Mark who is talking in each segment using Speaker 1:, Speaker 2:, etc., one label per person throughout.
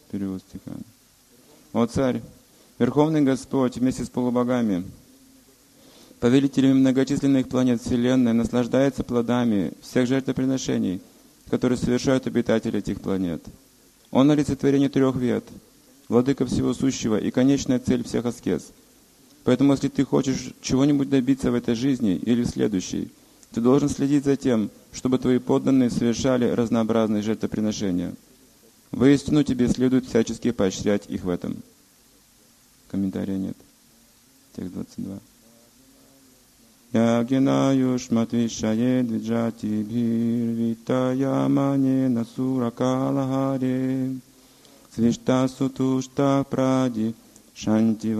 Speaker 1: перевод стиха. О царь, Верховный Господь вместе с полубогами, повелителями многочисленных планет Вселенной, наслаждается плодами всех жертвоприношений, которые совершают обитатели этих планет. Он олицетворение трех вед, владыка всего сущего и конечная цель всех аскез. Поэтому, если ты хочешь чего-нибудь добиться в этой жизни или в следующей, ты должен следить за тем, чтобы твои подданные совершали разнообразные жертвоприношения. Воистину тебе следует всячески поощрять их в этом. Комментария нет. Текст 22. Ягена юшматвишае двиджати бхирвитая насуракалахаре свишта сутушта пради шанти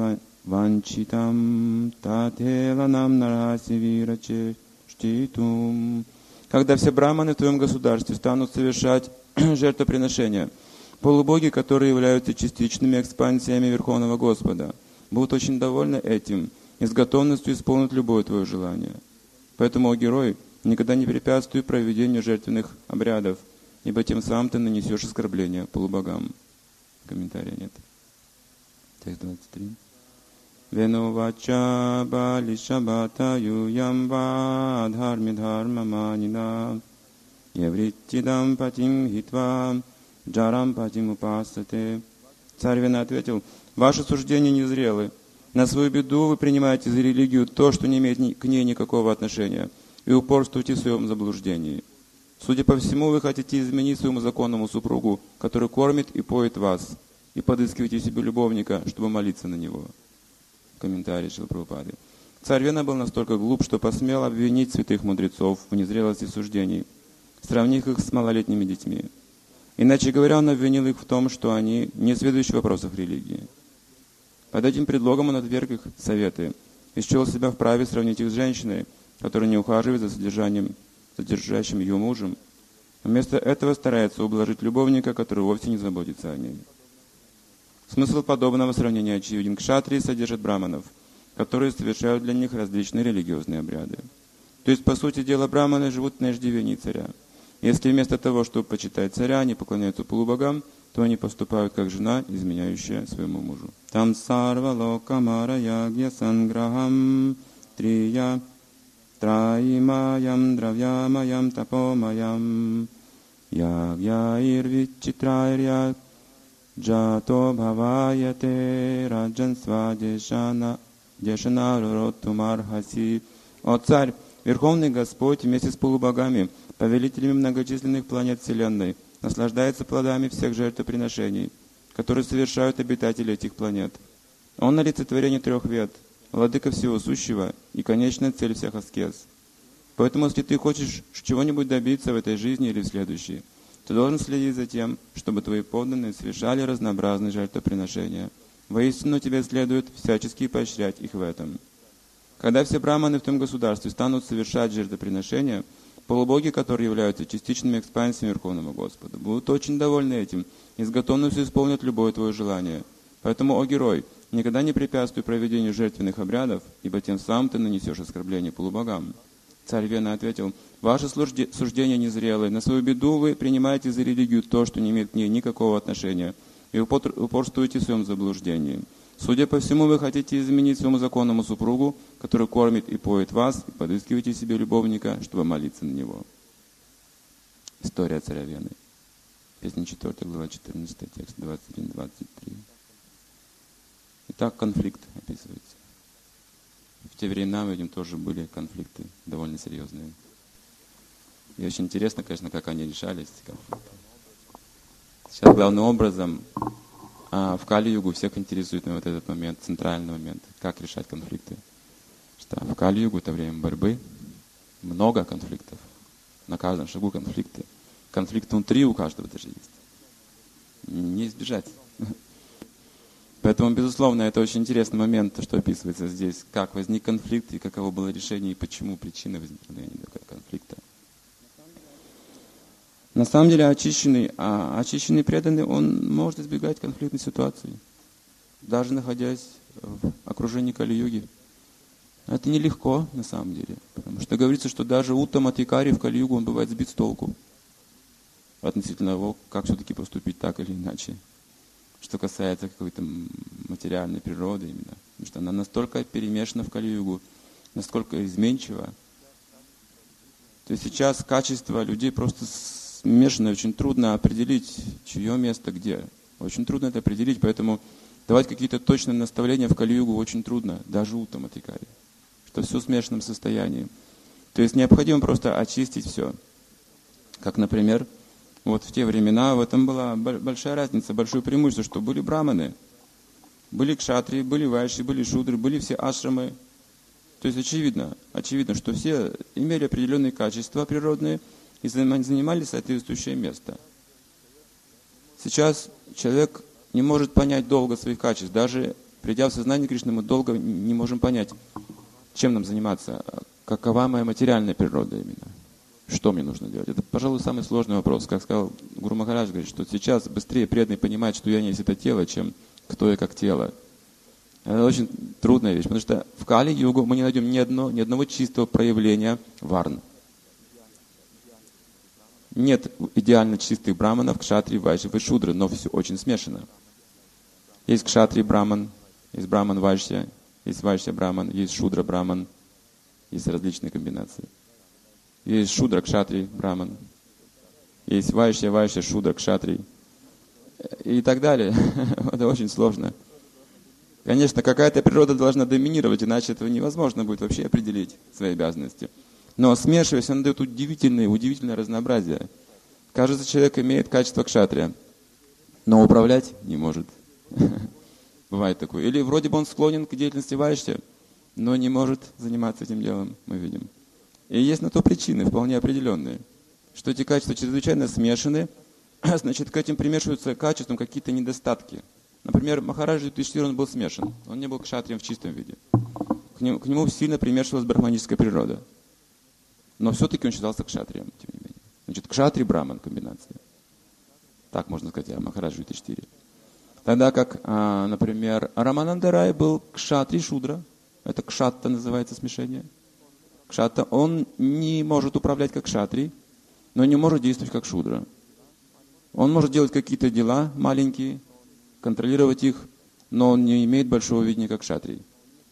Speaker 1: ванчитам тателанам нараси вираче штитум. Когда все браманы в твоем государстве станут совершать жертвоприношения, полубоги, которые являются частичными экспансиями Верховного Господа, будут очень довольны этим и с готовностью исполнить любое твое желание. Поэтому, о герой, никогда не препятствуй проведению жертвенных обрядов, ибо тем самым ты нанесешь оскорбление полубогам. Комментария нет. Текст 23. Венувача бали шабата юямва дхарми дхарма манина евриттидам патим хитва джарам патим упасате. Царь Вена ответил: ваши суждения незрелы. На свою беду вы принимаете за религию то, что не имеет к ней никакого отношения, и упорствуете в своем заблуждении. Судя по всему, вы хотите изменить своему законному супругу, который кормит и поет вас, и подыскиваете себе любовника, чтобы молиться на него. Комментарий Шрилы Прабхупады. Царь Вена был настолько глуп, что посмел обвинить святых мудрецов в незрелости суждений, сравнив их с малолетними детьми. Иначе говоря, он обвинил их в том, что они не сведущи в вопросах религии. Под этим предлогом он отверг их советы и счел себя вправе сравнить их с женщиной, которая не ухаживает за содержащим ее мужем, а вместо этого старается ублажить любовника, который вовсе не заботится о ней. Смысл подобного сравнения очевиден. Кшатрии содержат браманов, которые совершают для них различные религиозные обряды. То есть, по сути дела, браманы живут на иждивении царя. Если вместо того, чтобы почитать царя, они поклоняются полубогам, то они поступают как жена, изменяющая своему мужу. Там сарва локамара ягья санграхам трия траимаям дравьямаям тапомаям ягья ирвичитрайря джато бхаваяте раджансва дешанаротумархаси. О царь, Верховный Господь вместе с полубогами, повелителями многочисленных планет Вселенной, наслаждается плодами всех жертвоприношений, которые совершают обитатели этих планет. Он олицетворение трех вед, владыка всего сущего и конечная цель всех аскез. Поэтому, если ты хочешь чего-нибудь добиться в этой жизни или в следующей, ты должен следить за тем, чтобы твои подданные совершали разнообразные жертвоприношения. Воистину тебе следует всячески поощрять их в этом. Когда все браманы в том государстве станут совершать жертвоприношения, полубоги, которые являются частичными экспансиями Верховного Господа, будут очень довольны этим и с готовностью исполнят любое твое желание. Поэтому, о герой, никогда не препятствуй проведению жертвенных обрядов, ибо тем самым ты нанесешь оскорбление полубогам. Царь Вена ответил: ваши суждения незрелые, на свою беду вы принимаете за религию то, что не имеет к ней никакого отношения, и упорствуете в своем заблуждении. Судя по всему, вы хотите изменить своему законному супругу, который кормит и поет вас, и подыскиваете себе любовника, чтобы молиться на него. История царя Вены. Песня 4, глава 14, текст 21-23. Итак, конфликт описывается. В те времена, мы видим, тоже были конфликты довольно серьезные. И очень интересно, конечно, как они решались, эти конфликты. Сейчас главным образом в Кали-югу всех интересует вот этот момент, центральный момент, как решать конфликты. Что в Кали-югу это время борьбы, много конфликтов, на каждом шагу конфликты. Конфликт внутри у каждого даже есть. Не избежать. Поэтому, безусловно, это очень интересный момент, то, что описывается здесь, как возник конфликт и каково было решение, и почему причины возникновения конфликта. На самом деле очищенный преданный, он может избегать конфликтной ситуации, даже находясь в окружении Кали-юги. Это нелегко, на самом деле, потому что говорится, что даже Уттама-Адхикари в Кали-югу он бывает сбит с толку относительно того, как все-таки поступить так или иначе. что касается какой-то материальной природы именно. Потому что она настолько перемешана в Кали-югу, насколько изменчива. То есть сейчас качество людей просто смешанное, очень трудно определить, чье место где. Очень трудно это определить, поэтому давать какие-то точные наставления в Кали-югу очень трудно, даже Уттама Адхикари, что все в смешанном состоянии. То есть необходимо просто очистить все. Как, например, вот в те времена в этом была большая разница, большое преимущество, что были браманы, были кшатрии, были вайши, были шудры, были все ашрамы. То есть очевидно, что все имели определенные качества природные и занимали соответствующее место. Сейчас человек не может понять долго своих качеств. Даже придя в сознание Кришны, мы долго не можем понять, чем нам заниматься, какова моя материальная природа именно, что мне нужно делать. Это, пожалуй, самый сложный вопрос. Как сказал Гуру Махарадж, говорит, что сейчас быстрее преданный понимает, что я не есть это тело, чем кто я как тело. Это очень трудная вещь, потому что в Кали-югу мы не найдем ни одного чистого проявления варн. Нет идеально чистых браманов, кшатри, вайши и шудры, но все очень смешано. Есть кшатри браман, есть браман вайшья, есть вайшья браман, есть шудра браман, есть различные комбинации. Есть шудра кшатри браман, есть вайшья шудра кшатри и так далее. Это очень сложно. Конечно, какая-то природа должна доминировать, иначе этого невозможно будет вообще определить свои обязанности. Но смешиваясь, он дает удивительное разнообразие. Кажется, человек имеет качество кшатрия, но управлять не может. Бывает такое. Или вроде бы он склонен к деятельности вайшья, но не может заниматься этим делом, мы видим. И есть на то причины, вполне определенные, что эти качества чрезвычайно смешаны, значит, к этим примешиваются качествам какие-то недостатки. Например, Махарадж Юдхиштхира, он был смешан, он не был кшатрием в чистом виде. К нему сильно примешивалась брахманическая природа. Но все-таки он считался кшатрием, тем не менее. Значит, кшатри-браман комбинация. Так можно сказать о Махарадже Юдхиштхире. Тогда как, например, Рамананда Рай был кшатри-шудра. Это кшатта называется смешение. Кшатта, он не может управлять как кшатри, но не может действовать как шудра. Он может делать какие-то дела маленькие, контролировать их, но он не имеет большого видения как кшатри.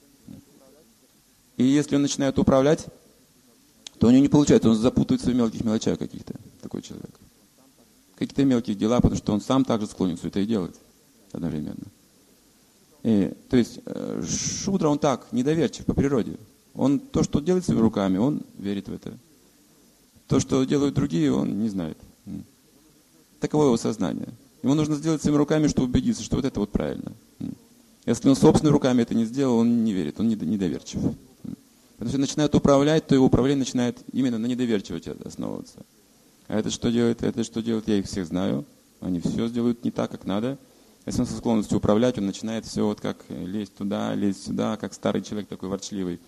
Speaker 1: И если он начинает управлять, то у него не получается, он запутывается в мелких мелочах каких-то, такой человек. Какие-то мелкие дела, потому что он сам также склонен все это и делать одновременно. То есть шудра, он так, недоверчив по природе. Он то, что делает своими руками, он верит в это. То, что делают другие, он не знает. Таково его сознание. Ему нужно сделать своими руками, чтобы убедиться, что вот это вот правильно. Если он собственными руками это не сделал, он не верит, он недоверчив. Потому что начинает управлять, то его управление начинает именно на недоверчивости основываться. А это что делает? Я их всех знаю. Они все сделают не так, как надо. Если он со склонностью управлять, он начинает все вот как лезть туда, лезть сюда, как старый человек такой ворчливый.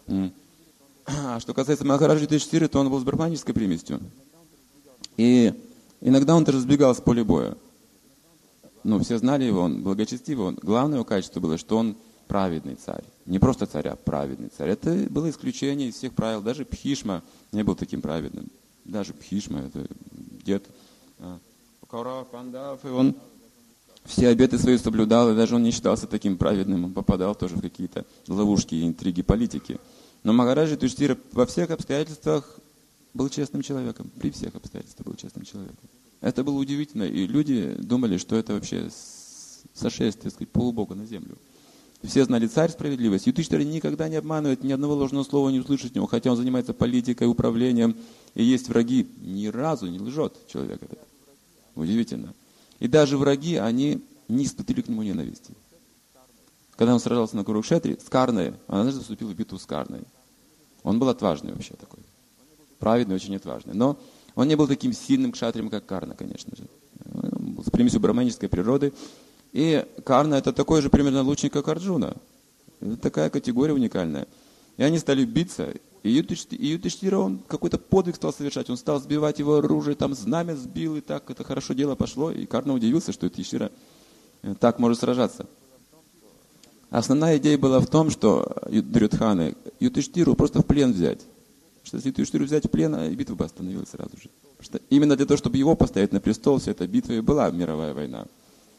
Speaker 1: А что касается Махараджи Юдхиштхиры, то он был с брахманической примесью. И иногда он даже сбегал с поля боя. Ну, все знали его, он благочестивый. Главное его качество было, что он праведный царь. Не просто царь, а праведный царь. Это было исключение из всех правил. Даже Бхишма не был таким праведным. Даже Бхишма, это дед Каурав, Пандав, и он все обеты свои соблюдал, и даже он не считался таким праведным. Он попадал тоже в какие-то ловушки и интриги политики. Но Махараджа Юдхиштхира во всех обстоятельствах был честным человеком. При всех обстоятельствах был честным человеком. Это было удивительно. И люди думали, что это вообще сошествие, так сказать, полубога на землю. Все знали царь справедливость. Юдхиштхира никогда не обманывает, ни одного ложного слова не услышать от него, хотя он занимается политикой, управлением, и есть враги. Ни разу не лжет человек этот. Удивительно. И даже враги, они не испытали к нему ненависти. Когда он сражался на Курукшетре с Карной, он однажды вступил в битву с Карной. Он был отважный вообще такой. Праведный, очень отважный. Но он не был таким сильным кшатрием, как Карна, конечно же. Он был с примесью брахманической природы. И Карна — это такой же примерно лучник, как Арджуна. Это такая категория уникальная. И они стали биться. И Юдхиштхира, он какой-то подвиг стал совершать. Он стал сбивать его оружие, там знамя сбил, и так это хорошо дело пошло. И Карна удивился, что Юдхиштхира так может сражаться. Основная идея была в том, что Дурьодханы Юдхиштхиру просто в плен взять. Что если Юдхиштхиру взять в плен, битва бы остановилась сразу же. Что именно для того, чтобы его поставить на престол, вся эта битва и была мировая война.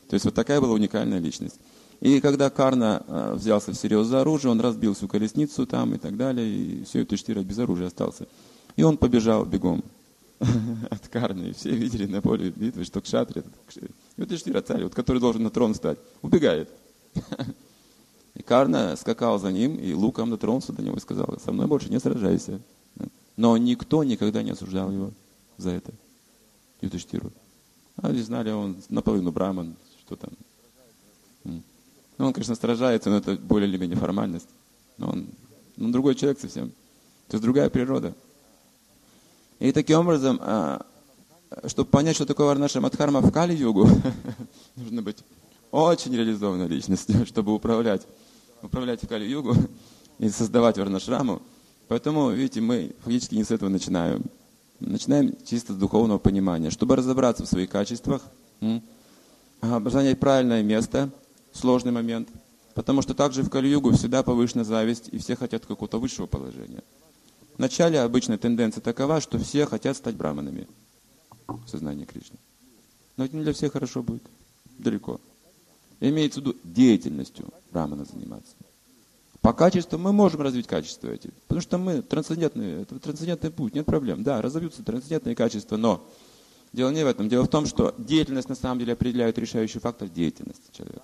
Speaker 1: То есть вот такая была уникальная личность. И когда Карна взялся всерьез за оружие, он разбил всю колесницу там и так далее, и все, Юдхиштира без оружия остался. И он побежал бегом от Карны. И все видели на поле битвы, что Кшатри, Юдхиштира, царь, вот, который должен на трон встать, убегает. И Карна скакал за ним, и луком дотронулся до него и сказал: со мной больше не сражайся. Но никто никогда не осуждал его за это, Юдхиштиру. А не знали, он наполовину браман, что там. Ну, он, конечно, сражается, но это более или менее формальность. Но он другой человек совсем. То есть другая природа. И таким образом, чтобы понять, что такое Варнашрама-дхарма в Кали-югу, нужно быть очень реализованной личностью, чтобы управлять в Кали-югу и создавать Варнашраму. Поэтому, видите, мы фактически не с этого начинаем. Начинаем чисто с духовного понимания. Чтобы разобраться в своих качествах, занять правильное место, сложный момент. Потому что также в Кали-югу всегда повышена зависть, и все хотят какого-то высшего положения. Вначале обычная тенденция такова, что все хотят стать браманами в сознании Кришны. Но это не для всех хорошо будет. Далеко. Имеется в виду деятельностью брамана заниматься. По качеству мы можем развить качества эти. Потому что мы трансцендентный путь, нет проблем. Да, разовьются трансцендентные качества, но дело не в этом. Дело в том, что деятельность на самом деле определяет решающий фактор деятельности человека.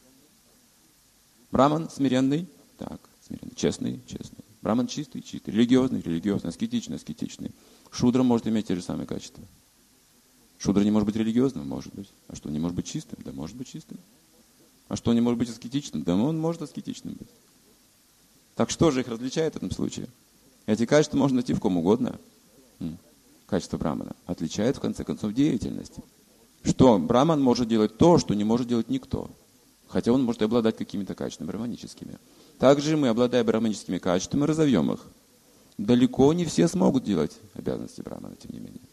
Speaker 1: Браман смиренный, смиренный, честный. Браман чистый, религиозный, аскетичный. Шудра может иметь те же самые качества. Шудра не может быть религиозным? Может быть. А что, не может быть чистым? Да, может быть чистым. А что, не может быть аскетичным? Да, он может аскетичным быть. Так что же их различает в этом случае? Эти качества можно найти в ком угодно. Качество брамана отличает, в конце концов, деятельность. Что браман может делать то, что не может делать никто. Хотя он может и обладать какими-то качествами браманическими. Также мы, обладая браманическими качествами, разовьем их. Далеко не все смогут делать обязанности брамана, тем не менее.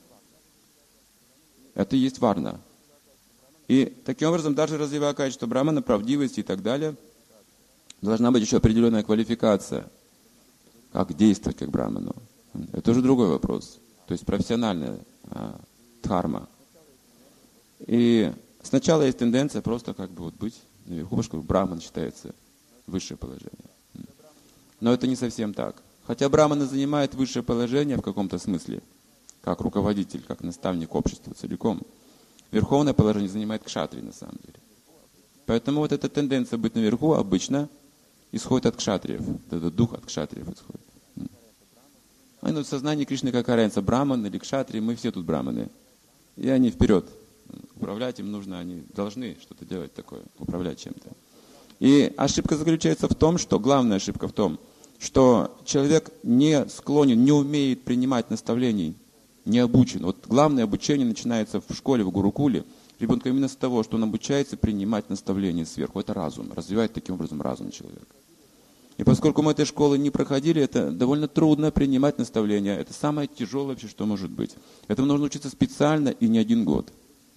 Speaker 1: Это и есть варна. И таким образом, даже развивая качество брамана, правдивости и так далее, должна быть еще определенная квалификация, как действовать как браману. Это уже другой вопрос. То есть профессиональная дхарма. И сначала есть тенденция просто быть наверху, потому что браман считается высшее положение. Но это не совсем так. Хотя брамана занимает высшее положение в каком-то смысле, как руководитель, как наставник общества целиком, верховное положение занимает кшатри на самом деле. Поэтому вот эта тенденция быть наверху обычно исходит от кшатриев. Этот дух от кшатриев исходит. В сознании Кришны какая разница, браман или кшатри, мы все тут браманы. И они вперед. Управлять им нужно, они должны что-то делать такое, управлять чем-то. И ошибка заключается в том, главная ошибка в том, что человек не склонен, не умеет принимать наставлений, не обучен. Вот главное обучение начинается в школе, в гурукуле. Ребенка именно с того, что он обучается принимать наставления сверху. Это разум, развивает таким образом разум человека. И поскольку мы этой школы не проходили, это довольно трудно принимать наставления. Это самое тяжелое вообще, что может быть. Этому нужно учиться специально и не 1 год.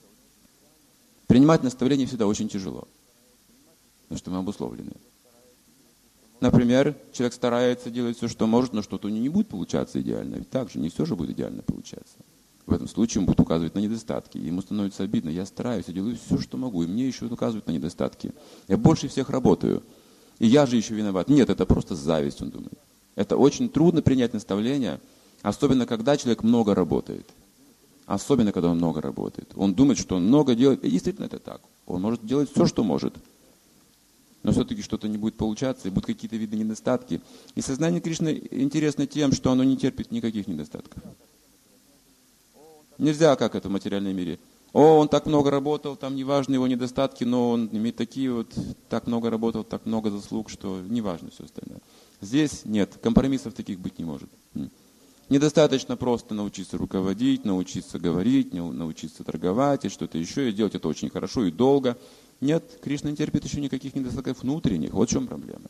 Speaker 1: Принимать наставления всегда очень тяжело. Потому что мы обусловлены. Например, человек старается делать все, что может, но что-то у него не будет получаться идеально. Ведь так же, не все же будет идеально получаться. В этом случае он будет указывать на недостатки. Ему становится обидно. Я стараюсь, я делаю все, что могу. И мне еще указывают на недостатки. Я больше всех работаю. И я же еще виноват. Нет, это просто зависть, он думает. Это очень трудно принять наставления, особенно когда человек много работает. Особенно, когда он много работает. Он думает, что он много делает. И действительно это так. Он может делать все, что может. Но все-таки что-то не будет получаться, и будут какие-то виды недостатки. И сознание Кришны интересно тем, что оно не терпит никаких недостатков. Нельзя, как это в материальном мире. Он так много работал, там не важны его недостатки, но он имеет такие так много работал, так много заслуг, что не важно все остальное. Здесь нет, компромиссов таких быть не может. Недостаточно просто научиться руководить, научиться говорить, научиться торговать и что-то еще, и делать это очень хорошо и долго. Нет, Кришна не терпит еще никаких недостатков внутренних. Вот в чем проблема.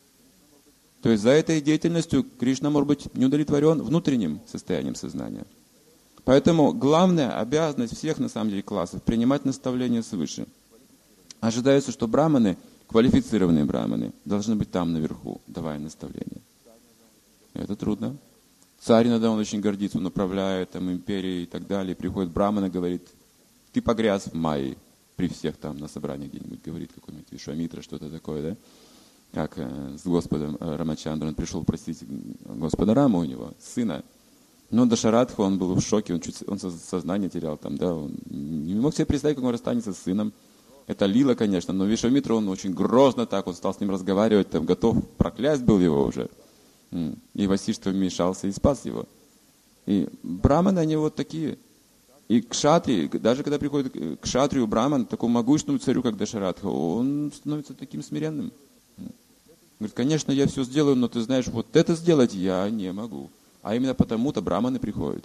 Speaker 1: То есть за этой деятельностью Кришна может быть не удовлетворен внутренним состоянием сознания. Поэтому главная обязанность всех, на самом деле, классов – принимать наставления свыше. Ожидается, что браманы, квалифицированные браманы, должны быть там наверху, давая наставления. Это трудно. Царь иногда он очень гордится, он управляет империей и так далее. Приходит браман и говорит: ты погряз в майе. при всех там на собрании где-нибудь говорит какой-нибудь Вишвамитра, что-то такое, да? Как с Господом Рамачандрой, он пришел просить Господа Раму у него, сына. Но Дашаратха, он был в шоке, он сознание терял там, да, он не мог себе представить, как он расстанется с сыном. Это лила, конечно, но Вишвамитра, он очень грозно так, он стал с ним разговаривать, там, готов проклясть был его уже. И Васиштха вмешался и спас его. И браманы, они вот такие. И кшатри, даже когда приходит к кшатрию браман, такому могущественному царю, как Дашаратха, он становится таким смиренным. Говорит, конечно, я все сделаю, но ты знаешь, вот это сделать я не могу. А именно потому-то браманы приходят.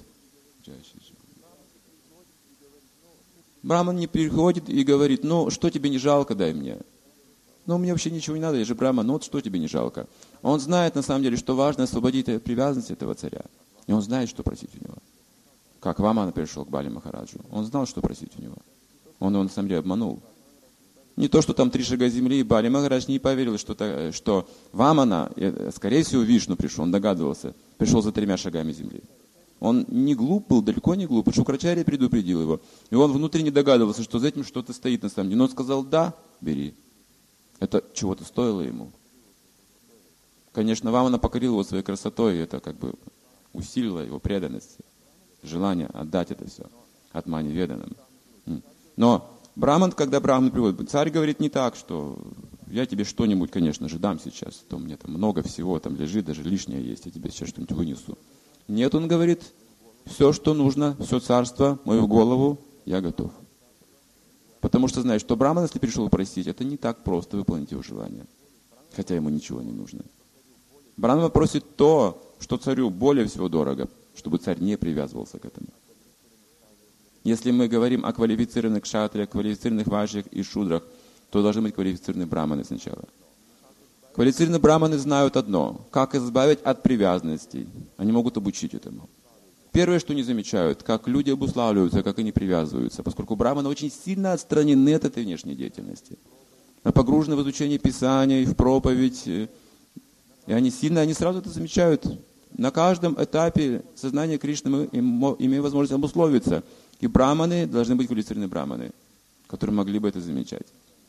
Speaker 1: Браман не приходит и говорит, ну, что тебе не жалко, дай мне. Ну, мне вообще ничего не надо, я же браман, ну, вот что тебе не жалко. Он знает, на самом деле, что важно освободить от привязанности этого царя. И он знает, что просить у него. Как Вамана пришел к Бали Махараджу. Он знал, что просить у него. Он его, на самом деле, обманул. Не то, что там 3 шага земли, и Бали Махарадж не поверил, что Вамана, скорее всего, Вишну пришел, он догадывался, пришел за 3 шагами земли. Он не глуп был, далеко не глуп, Шукрачарья предупредил его. И он внутренне догадывался, что за этим что-то стоит на самом деле. Но он сказал, да, бери. Это чего-то стоило ему. Конечно, Вамана покорил его своей красотой, и это как бы усилило его преданность, желание отдать это все Атмане Веданам. Но Браман, когда Браман приводит, царь говорит не так, что я тебе что-нибудь, конечно же, дам сейчас, то у меня там много всего там лежит, даже лишнее есть, я тебе сейчас что-нибудь вынесу. Нет, он говорит, все, что нужно, все царство, мою голову, я готов. Потому что знает, что Браман, если пришел просить, это не так просто выполнить его желание. Хотя ему ничего не нужно. Браман просит то, что царю более всего дорого, чтобы царь не привязывался к этому. Если мы говорим о квалифицированных кшатриях, квалифицированных вайшьях и шудрах, то должны быть квалифицированные браманы сначала. Квалифицированные браманы знают одно, как избавить от привязанностей. Они могут обучить этому. Первое, что они замечают, как люди обуславливаются, как они привязываются, поскольку браманы очень сильно отстранены от этой внешней деятельности. Погружены в изучение Писания, в проповедь. И они сразу это замечают. На каждом этапе сознания Кришны мы имеем возможность обусловиться. И браманы должны быть квалифицированные браманы, которые могли бы это замечать.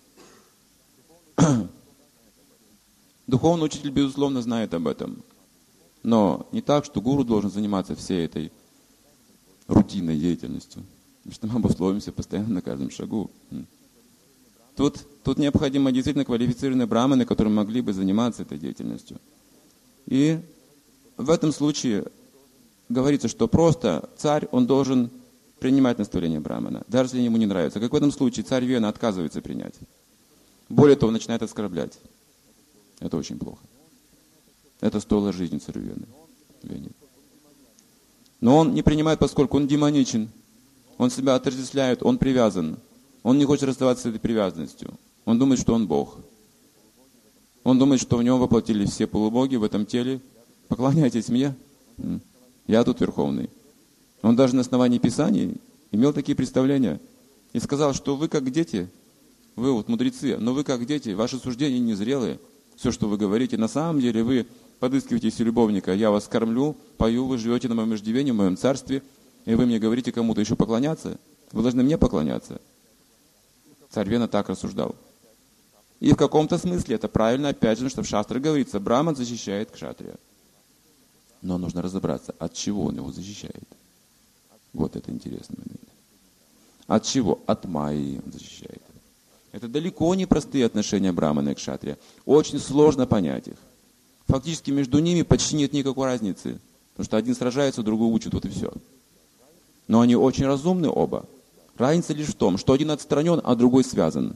Speaker 1: Духовный учитель, безусловно, знает об этом. Но не так, что гуру должен заниматься всей этой рутинной деятельностью. Потому что мы обусловимся постоянно на каждом шагу. Тут необходимо действительно квалифицированные браманы, которые могли бы заниматься этой деятельностью. И в этом случае говорится, что просто царь, он должен принимать наставление брамана, даже если ему не нравится. Как в этом случае царь Вена отказывается принять. Более того, начинает оскорблять. Это очень плохо. Это стоило жизни царю Вене. Но он не принимает, поскольку он демоничен. Он себя отождествляет, он привязан. Он не хочет расставаться с этой привязанностью. Он думает, что он Бог. Он думает, что в нем воплотились все полубоги в этом теле. Поклоняйтесь мне. Я тут верховный. Он даже на основании Писаний имел такие представления. И сказал, что вы как дети, вы вот мудрецы, но вы как дети, ваши суждения незрелые. Все, что вы говорите, на самом деле вы подыскиваете себе любовника. Я вас кормлю, пою, вы живете на моем иждивении, в моем царстве, и вы мне говорите кому-то еще поклоняться. Вы должны мне поклоняться. Царь Вена так рассуждал. И в каком-то смысле это правильно, опять же, что в шастре говорится, браман защищает кшатрия. Но нужно разобраться, от чего он его защищает. Вот это интересный момент. От чего? От майи он защищает. Это далеко не простые отношения брамана и кшатрия. Очень сложно понять их. Фактически между ними почти нет никакой разницы. Потому что один сражается, другой учит, вот и все. Но они очень разумны оба. Разница лишь в том, что один отстранен, а другой связан.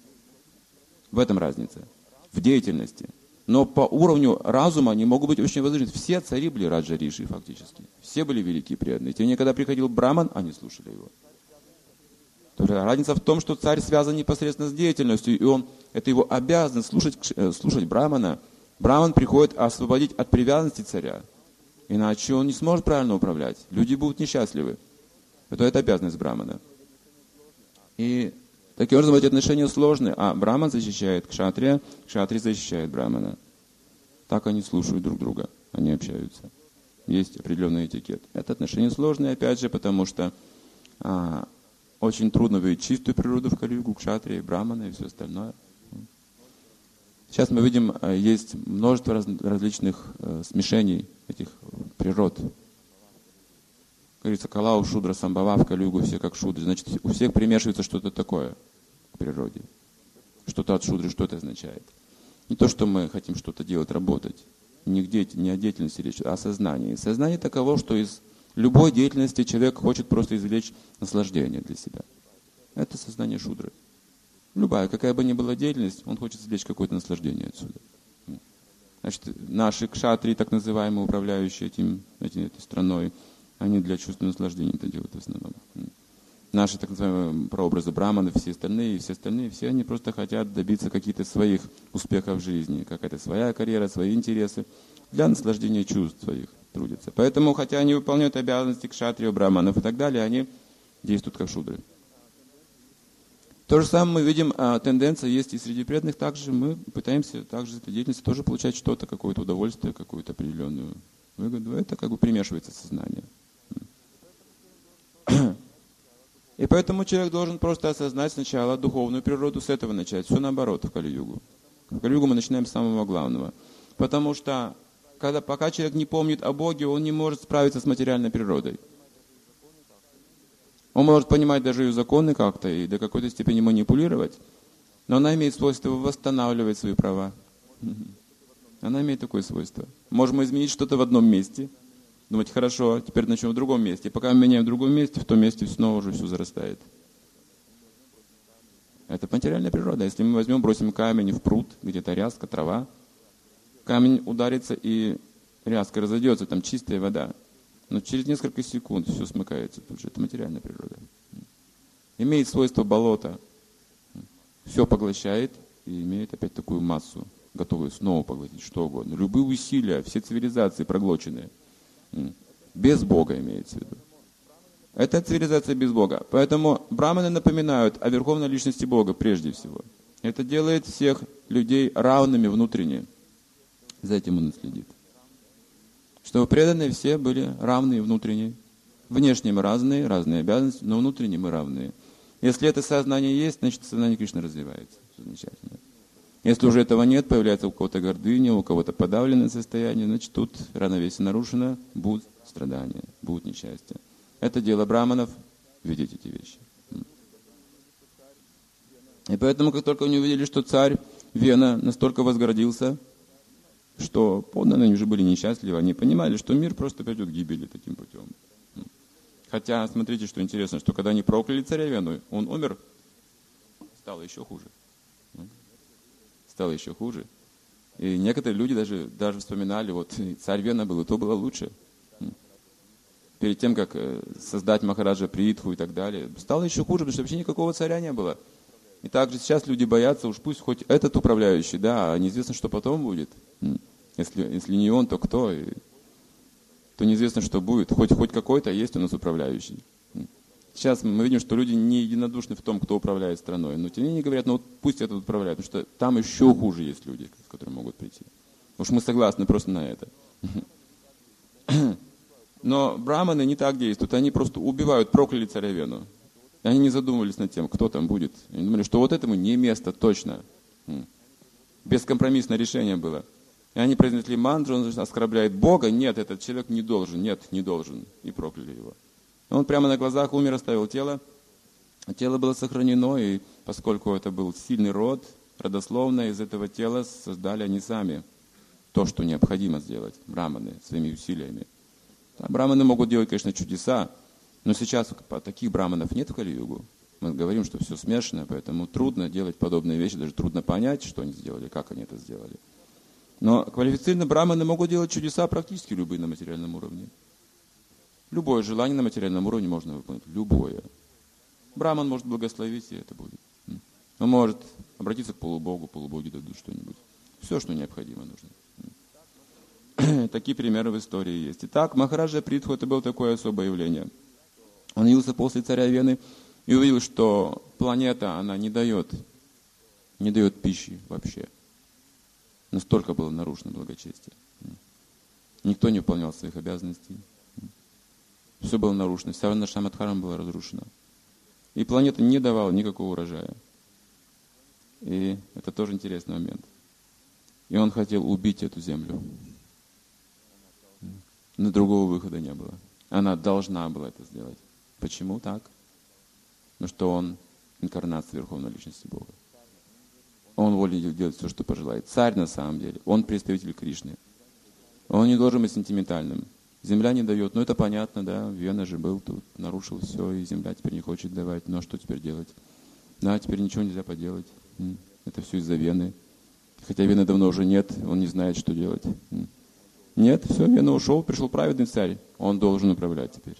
Speaker 1: В этом разница. В деятельности. Но по уровню разума они могут быть очень возвышены. Все цари были раджа-риши фактически. Все были великие преданные. Тем не менее, когда приходил браман, они слушали его. То есть разница в том, что царь связан непосредственно с деятельностью, и это его обязанность слушать брамана. Браман приходит освободить от привязанности царя. Иначе он не сможет правильно управлять. Люди будут несчастливы. Это обязанность брамана. И таким образом эти отношения сложные. А браман защищает кшатрия, кшатрий защищает брамана. Так они слушают друг друга. Они общаются. Есть определенный этикет. Это отношения сложные, опять же, потому что очень трудно увидеть чистую природу в Кали-югу, кшатрии, браманы и все остальное. Сейчас мы видим, есть множество различных смешений этих природ. Говорится, Калау, Шудра, Самбхава, в Кали-югу все как шудры. Значит, у всех примешивается что-то такое к природе. Что-то от шудры, что это означает. Не то, что мы хотим что-то делать, работать. Не о деятельности речь, а о сознании. Сознание таково, что из любой деятельности человек хочет просто извлечь наслаждение для себя. Это сознание шудры. Любая, какая бы ни была деятельность, он хочет извлечь какое-то наслаждение отсюда. Значит, наши кшатрии, так называемые, управляющие этой страной, они для чувственного наслаждения это делают в основном. Наши, так называемые, прообразы браманы, все остальные, все они просто хотят добиться каких-то своих успехов в жизни, какая-то своя карьера, свои интересы, для наслаждения чувств своих трудятся. Поэтому, хотя они выполняют обязанности кшатрию, браманов и так далее, они действуют как шудры. То же самое мы видим, тенденция есть и среди преданных, также мы пытаемся также из этой деятельности тоже получать что-то, какое-то удовольствие, какую-то определенную выгоду. Это как бы примешивается сознание. И поэтому человек должен просто осознать сначала духовную природу, с этого начать. Все наоборот в Кали-югу. В Кали-югу мы начинаем с самого главного. Потому что пока человек не помнит о Боге, он не может справиться с материальной природой. Он может понимать даже ее законы как-то и до какой-то степени манипулировать, но она имеет свойство восстанавливать свои права. Она имеет такое свойство. Можем изменить что-то в одном месте, думать, хорошо, теперь начнем в другом месте. И пока мы меняем в другом месте, в том месте снова уже все зарастает. Это материальная природа. Если мы возьмем, бросим камень в пруд, где-то ряска, трава, камень ударится и ряска разойдется, там чистая вода. Но через несколько секунд все смыкается тут же. Это материальная природа. Имеет свойство болота. Все поглощает и имеет опять такую массу, готовую снова поглотить что угодно. Любые усилия, все цивилизации проглоченные. Без Бога имеется в виду. Это цивилизация без Бога. Поэтому браманы напоминают о верховной личности Бога прежде всего. Это делает всех людей равными внутренне. За этим он и следит. Чтобы преданные все были равные внутренне. Внешне мы разные обязанности, но внутренне мы равные. Если это сознание есть, значит сознание Кришны развивается. Все замечательно. Если уже этого нет, появляется у кого-то гордыня, у кого-то подавленное состояние, значит тут равновесие нарушено, будут страдания, будут несчастья. Это дело браманов, видеть эти вещи. И поэтому, как только они увидели, что царь Вена настолько возгордился, что подданные уже были несчастливы, они понимали, что мир просто придет к гибели таким путем. Хотя, смотрите, что интересно, что когда они прокляли царя Вену, он умер, стало еще хуже. Стало еще хуже. И некоторые люди даже вспоминали, вот царь Вена был, и то было лучше. Перед тем, как создать Махараджа Притху и так далее, стало еще хуже, потому что вообще никакого царя не было. И также сейчас люди боятся, уж пусть хоть этот управляющий, да, а неизвестно, что потом будет. Если не он, то кто? То неизвестно, что будет. Хоть какой-то есть у нас управляющий. Сейчас мы видим, что люди не единодушны в том, кто управляет страной. Но тем не менее говорят, ну вот пусть этот управляет, потому что там еще хуже есть люди, которые могут прийти. Уж мы согласны просто на это. Но браманы не так действуют. Они просто убивают, прокляли царя Вену. Они не задумывались над тем, кто там будет. Они думали, что вот этому не место точно. Бескомпромиссное решение было. И они произнесли мантру, он оскорбляет Бога. Нет, этот человек не должен. Нет, не должен. И прокляли его. Он прямо на глазах умер, оставил тело. А тело было сохранено, и поскольку это был сильный род, родословно из этого тела создали они сами то, что необходимо сделать, браманы, своими усилиями. Да, браманы могут делать, конечно, чудеса, но сейчас таких браманов нет в Кали-югу. Мы говорим, что все смешано, поэтому трудно делать подобные вещи, даже трудно понять, что они сделали, как они это сделали. Но квалифицированные браманы могут делать чудеса практически любые на материальном уровне. Любое желание на материальном уровне можно выполнить. Любое. Браман может благословить, и это будет. Он может обратиться к полубогу, полубоги дадут что-нибудь. Все, что необходимо, нужно. Такие примеры в истории есть. Итак, Махараджа Притху это было такое особое явление. Он явился после царя Вены и увидел, что планета, она не дает пищи вообще. Настолько было нарушено благочестие. Никто не выполнял своих обязанностей. Все было нарушено. Вся наша Мадхарма была разрушена. И планета не давала никакого урожая. И это тоже интересный момент. И он хотел убить эту землю. Но другого выхода не было. Она должна была это сделать. Почему так? Потому что он инкарнация Верховной Личности Бога. Он волен делать все, что пожелает. Царь на самом деле. Он представитель Кришны. Он не должен быть сентиментальным. Земля не дает. Ну это понятно, да. Вена же был тут, нарушил все, и земля теперь не хочет давать. Ну а что теперь делать? Да, теперь ничего нельзя поделать. Это все из-за Вены. Хотя Вены давно уже нет, он не знает, что делать. Нет, все, Вена ушел, пришел праведный царь. Он должен управлять теперь.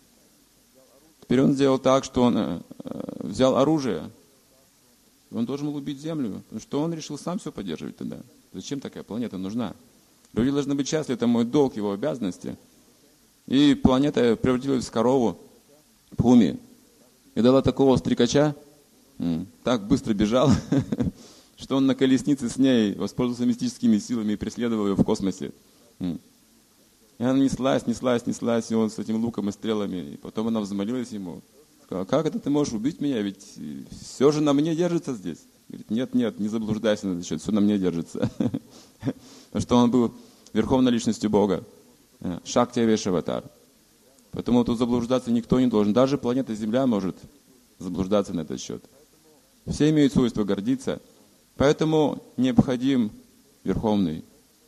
Speaker 1: Теперь он сделал так, что он взял оружие. Он должен был убить землю, потому что он решил сам все поддерживать тогда. Зачем такая планета нужна? Люди должны быть счастливы, это мой долг, его обязанности. И планета превратилась в корову, Пхуми, и дала такого стрекача, так быстро бежал, что он на колеснице с ней воспользовался мистическими силами и преследовал ее в космосе. И она неслась, и он с этим луком и стрелами. И потом она взмолилась ему. Сказала: как это ты можешь убить меня? Ведь все же на мне держится здесь. Говорит: нет, не заблуждайся на этот счет, все на мне держится. Потому что он был верховной личностью Бога. Шакти Авешаватар. Поэтому тут заблуждаться никто не должен. Даже планета Земля может заблуждаться на этот счет. Все имеют свойство гордиться. Поэтому необходим Верховный.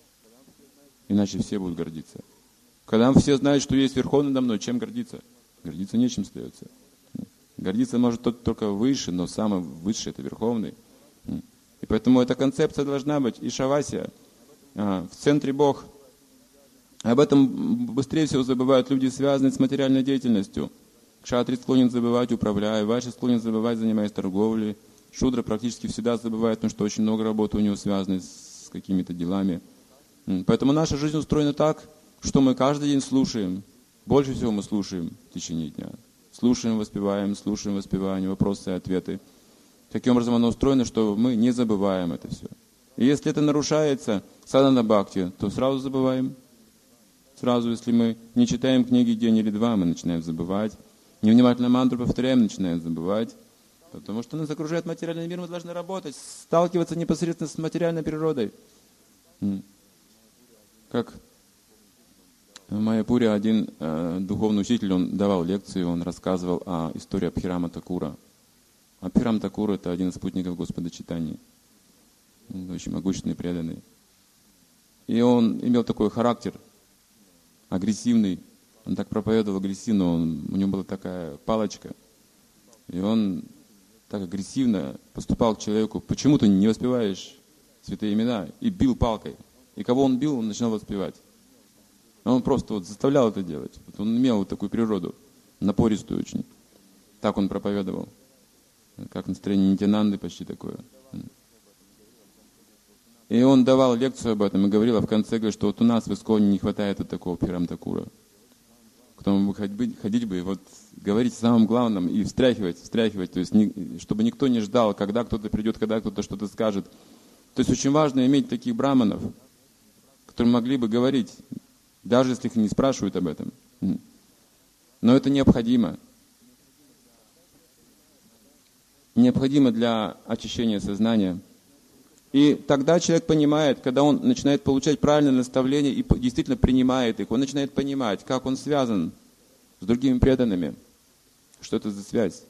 Speaker 1: Иначе все будут гордиться. Когда все знают, что есть Верховный надо мной, чем гордиться? Гордиться нечем остается. Гордиться может тот только выше, но самый высший это Верховный. И поэтому эта концепция должна быть Ишавасия. В центре Бог. Об этом быстрее всего забывают люди, связанные с материальной деятельностью. Кшатри склонен забывать, управляя, Вайши склонен забывать, занимаясь торговлей. Шудра практически всегда забывает, потому что очень много работы у него связано с какими-то делами. Поэтому наша жизнь устроена так, что мы каждый день слушаем. Больше всего мы слушаем в течение дня. Слушаем, воспеваем, вопросы и ответы. Таким образом оно устроено, что мы не забываем это все. И если это нарушается садхана бхакти, то сразу забываем. Сразу, если мы не читаем книги день или два, мы начинаем забывать. Невнимательно мантру повторяем, начинаем забывать. Потому что нас окружает материальный мир, мы должны работать, сталкиваться непосредственно с материальной природой. Как в Майяпуре один духовный учитель, он давал лекцию, он рассказывал о истории Абхирама Такура. Абхирам Такур — это один из спутников Господа Чайтаньи. Очень могущественный, преданный. И он имел такой характер, агрессивный. Он так проповедовал агрессивно, у него была такая палочка. И он так агрессивно поступал к человеку: почему ты не воспеваешь святые имена? И бил палкой. И кого он бил, он начинал воспевать. А он просто заставлял это делать. Он имел такую природу, напористую очень. Так он проповедовал. Как настроение Нитянанды почти такое. И он давал лекцию об этом и говорил, а в конце говорит, что у нас в Исконе не хватает вот такого Абхирам Такура. Кто бы ходить бы и говорить о самом главном и встряхивать, то есть чтобы никто не ждал, когда кто-то придет, когда кто-то что-то скажет. То есть очень важно иметь таких браманов, которые могли бы говорить, даже если их не спрашивают об этом. Но это необходимо. Необходимо для очищения сознания. И тогда человек понимает, когда он начинает получать правильные наставления и действительно принимает их, он начинает понимать, как он связан с другими преданными. Что это за связь?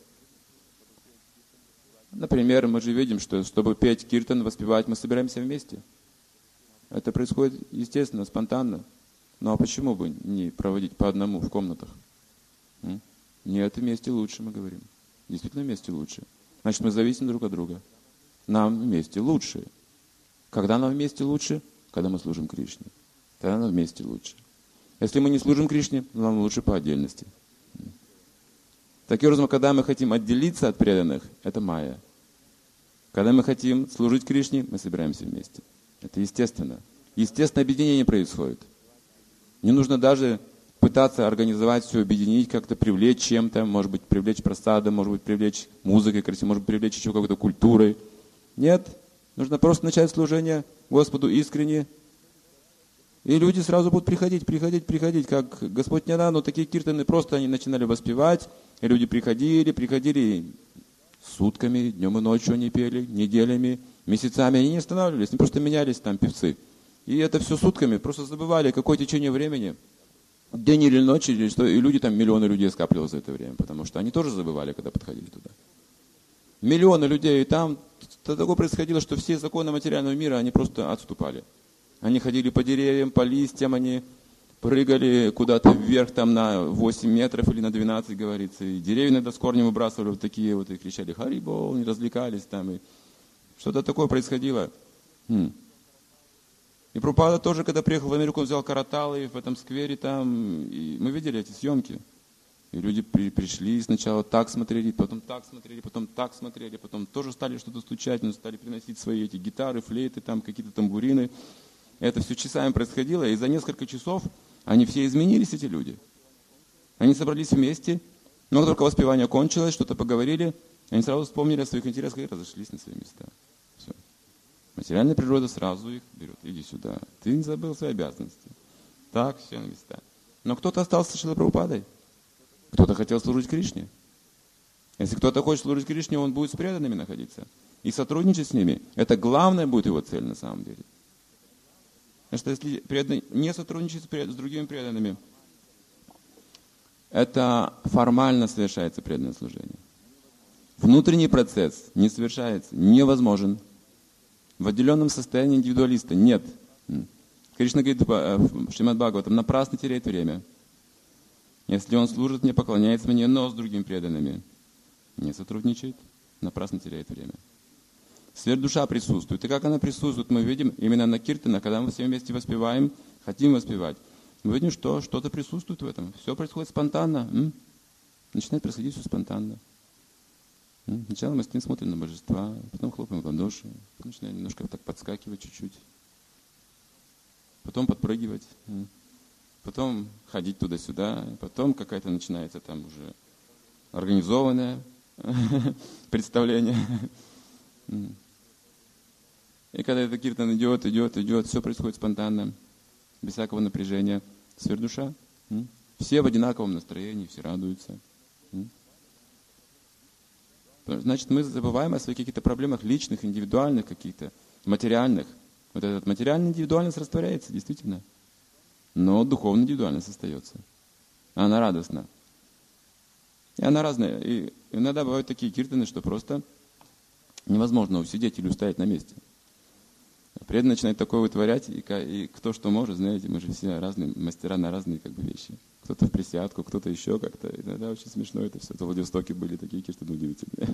Speaker 1: Например, мы же видим, что чтобы петь киртан, воспевать, мы собираемся вместе. Это происходит естественно, спонтанно. Ну а почему бы не проводить по одному в комнатах? Нет, вместе лучше, мы говорим. Действительно вместе лучше. Значит, мы зависим друг от друга. Нам вместе лучше. Когда нам вместе лучше? Когда мы служим Кришне. Тогда нам вместе лучше. Если мы не служим Кришне, нам лучше по отдельности. Таким образом, когда мы хотим отделиться от преданных, это майя. Когда мы хотим служить Кришне, мы собираемся вместе. Это естественно. Естественно, объединение происходит. Не нужно даже пытаться организовать все, объединить, как-то привлечь чем-то, может быть, привлечь прасадом, может быть, привлечь музыкой, может быть, привлечь еще какой-то культурой. Нет, нужно просто начать служение Господу искренне, И люди сразу будут приходить, как Господь Нитянанда, такие киртаны, просто они начинали воспевать, и люди приходили сутками, днем и ночью они пели, неделями, месяцами, они не останавливались, они просто менялись там певцы. И это все сутками, просто забывали, какое течение времени, день или ночь, или что, и люди там, миллионы людей скапливалось за это время, потому что они тоже забывали, когда подходили туда. Миллионы людей, и там такое происходило, что все законы материального мира, они просто отступали. Они ходили по деревьям, по листьям, они прыгали куда-то вверх, там на 8 метров или на 12, говорится. И деревья иногда с корнем выбрасывали вот такие вот, и кричали «Харибол», не развлекались там. И что-то такое происходило. И Прабхупада тоже, когда приехал в Америку, он взял караталы в этом сквере там. И мы видели эти съемки. И люди пришли, сначала так смотрели, потом так смотрели, потом так смотрели, потом тоже стали что-то стучать, но стали приносить свои эти гитары, флейты, там какие-то тамбурины. Это все часами происходило, и за несколько часов они все изменились, эти люди. Они собрались вместе, но только воспевание кончилось, что-то поговорили, они сразу вспомнили о своих интересах и разошлись на свои места. Все. Материальная природа сразу их берет. Иди сюда. Ты не забыл свои обязанности. Так, все на места. Но кто-то остался с Шрилой Прабхупадой. Кто-то хотел служить Кришне. Если кто-то хочет служить Кришне, он будет с преданными находиться. И сотрудничать с ними. Это главная будет его цель на самом деле. Потому что если преданный не сотрудничает с другими преданными, это формально совершается преданное служение. Внутренний процесс не совершается, невозможен. В отделенном состоянии индивидуалиста нет. Кришна говорит в Шримад Бхагаватам, напрасно теряет время. Если он служит мне, поклоняется мне, но с другими преданными не сотрудничает, напрасно теряет время. Сверхдуша присутствует. И как она присутствует, мы видим именно на киртана, когда мы все вместе воспеваем, хотим воспевать. Мы видим, что что-то присутствует в этом. Все происходит спонтанно. Начинает происходить все спонтанно. Сначала мы смотрим на божества, потом хлопаем в ладоши, потом начинаем немножко так подскакивать чуть-чуть, потом подпрыгивать, потом ходить туда-сюда, потом какая-то начинается там уже организованное представление. И когда этот киртан идет, все происходит спонтанно, без всякого напряжения. Сверхдуша. Все в одинаковом настроении, все радуются. Значит, мы забываем о своих каких-то проблемах личных, индивидуальных каких-то, материальных. Вот эта материальная индивидуальность растворяется, действительно. Но духовная индивидуальность остается. Она радостна. И она разная. И иногда бывают такие киртаны, что просто невозможно усидеть или устоять на месте. Преданный начинает такое вытворять, и кто что может, знаете, мы же все разные, мастера на разные как бы вещи. Кто-то в присядку, кто-то еще как-то. Иногда очень смешно это все. В Владивостоке были такие киртаны удивительные.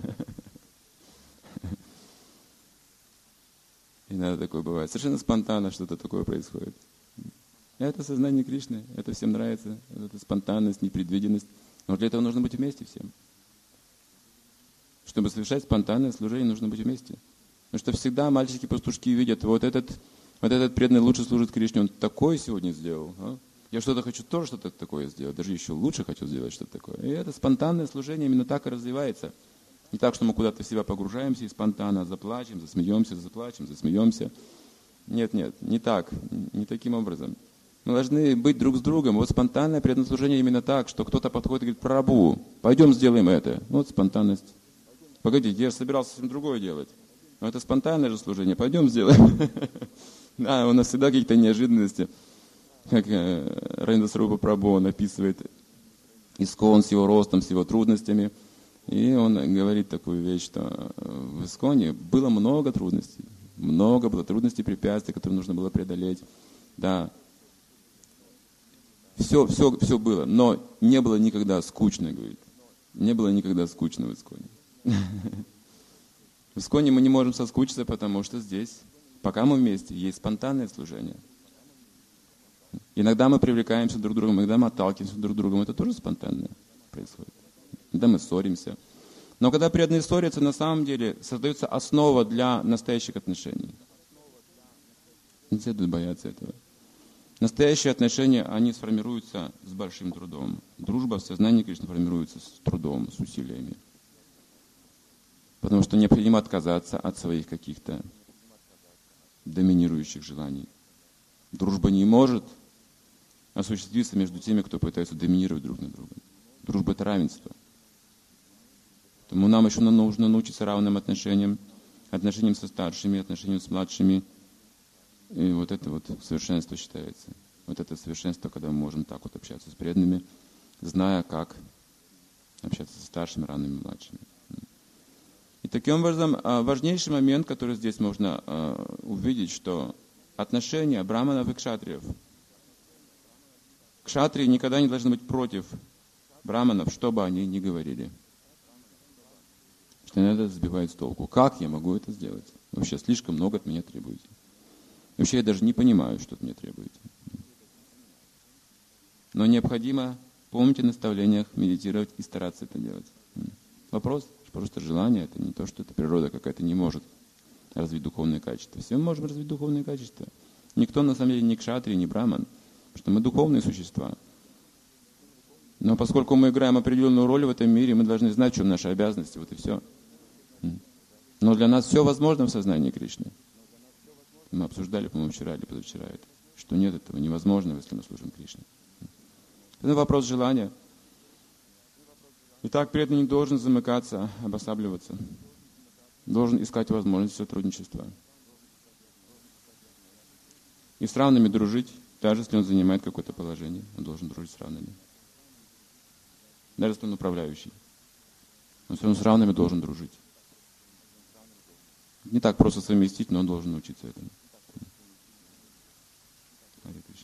Speaker 1: Иногда такое бывает. Совершенно спонтанно что-то такое происходит. Это сознание Кришны, это всем нравится, это спонтанность, непредвиденность. Но для этого нужно быть вместе всем. Чтобы совершать спонтанное служение, нужно быть вместе. Потому что всегда мальчики-пастушки видят, вот этот преданный лучше служит Кришне, он такое сегодня сделал. Я что-то хочу тоже что-то такое сделать, даже еще лучше хочу сделать что-то такое. И это спонтанное служение именно так и развивается. Не так, что мы куда-то в себя погружаемся и спонтанно заплачем, засмеемся, заплачем, засмеемся. Нет, не так, не таким образом. Мы должны быть друг с другом. Вот спонтанное преданное служение именно так, что кто-то подходит и говорит: Прабху, пойдем сделаем это. Вот спонтанность. Погодите, я же собирался совсем другое делать. Но это спонтанное же служение, пойдем сделаем. Да, у нас всегда какие-то неожиданности. Как Равиндра Сварупа Прабху, он описывает Искон с его ростом, с его трудностями. И он говорит такую вещь, что в Исконе было много трудностей. Много было трудностей, препятствий, которые нужно было преодолеть. Да. Все было, но не было никогда скучно, говорит. Не было никогда скучно в Исконе. В Исконе мы не можем соскучиться, потому что здесь, пока мы вместе, есть спонтанное служение. Иногда мы привлекаемся друг к другу, иногда мы отталкиваемся друг к другу. Это тоже спонтанно происходит. Иногда мы ссоримся. Но когда преданные ссорятся, на самом деле создается основа для настоящих отношений. Не следует бояться этого. Настоящие отношения, они сформируются с большим трудом. Дружба в сознании, конечно, формируется с трудом, с усилиями. Потому что необходимо отказаться от своих каких-то доминирующих желаний. Дружба не может осуществиться между теми, кто пытается доминировать друг над другом. Дружба — это равенство. Поэтому нам еще нужно научиться равным отношениям со старшими, отношениям с младшими. И вот это вот совершенство считается. Вот это совершенство, когда мы можем так вот общаться с преданными, зная, как общаться со старшими, равными, младшими. И таким образом, важнейший момент, который здесь можно увидеть, что отношения браманов и кшатриев. Кшатрии никогда не должны быть против браманов, что бы они ни говорили. Что это сбивает с толку. Как я могу это сделать? Вообще слишком много от меня требуете. Вообще я даже не понимаю, что от меня требуете. Но необходимо помнить о наставлениях, медитировать и стараться это делать. Вопрос, просто желание, это не то, что это природа какая-то не может развить духовные качества. Все мы можем развить духовные качества. Никто на самом деле не кшатрий, не браман, потому что мы духовные существа. Но поскольку мы играем определенную роль в этом мире, мы должны знать, в чем наши обязанности, вот и все. Но для нас все возможно в сознании Кришны. Мы обсуждали, по-моему, вчера или позавчера это, что нет этого невозможного, если мы служим Кришне. Это вопрос желания. Итак, преданный не должен замыкаться, обосабливаться. Должен искать возможность сотрудничества. И с равными дружить, даже если он занимает какое-то положение. Он должен дружить с равными. Даже если он управляющий. Он все равно с равными должен дружить. Не так просто совместить, но он должен научиться этому. Харе Кришна.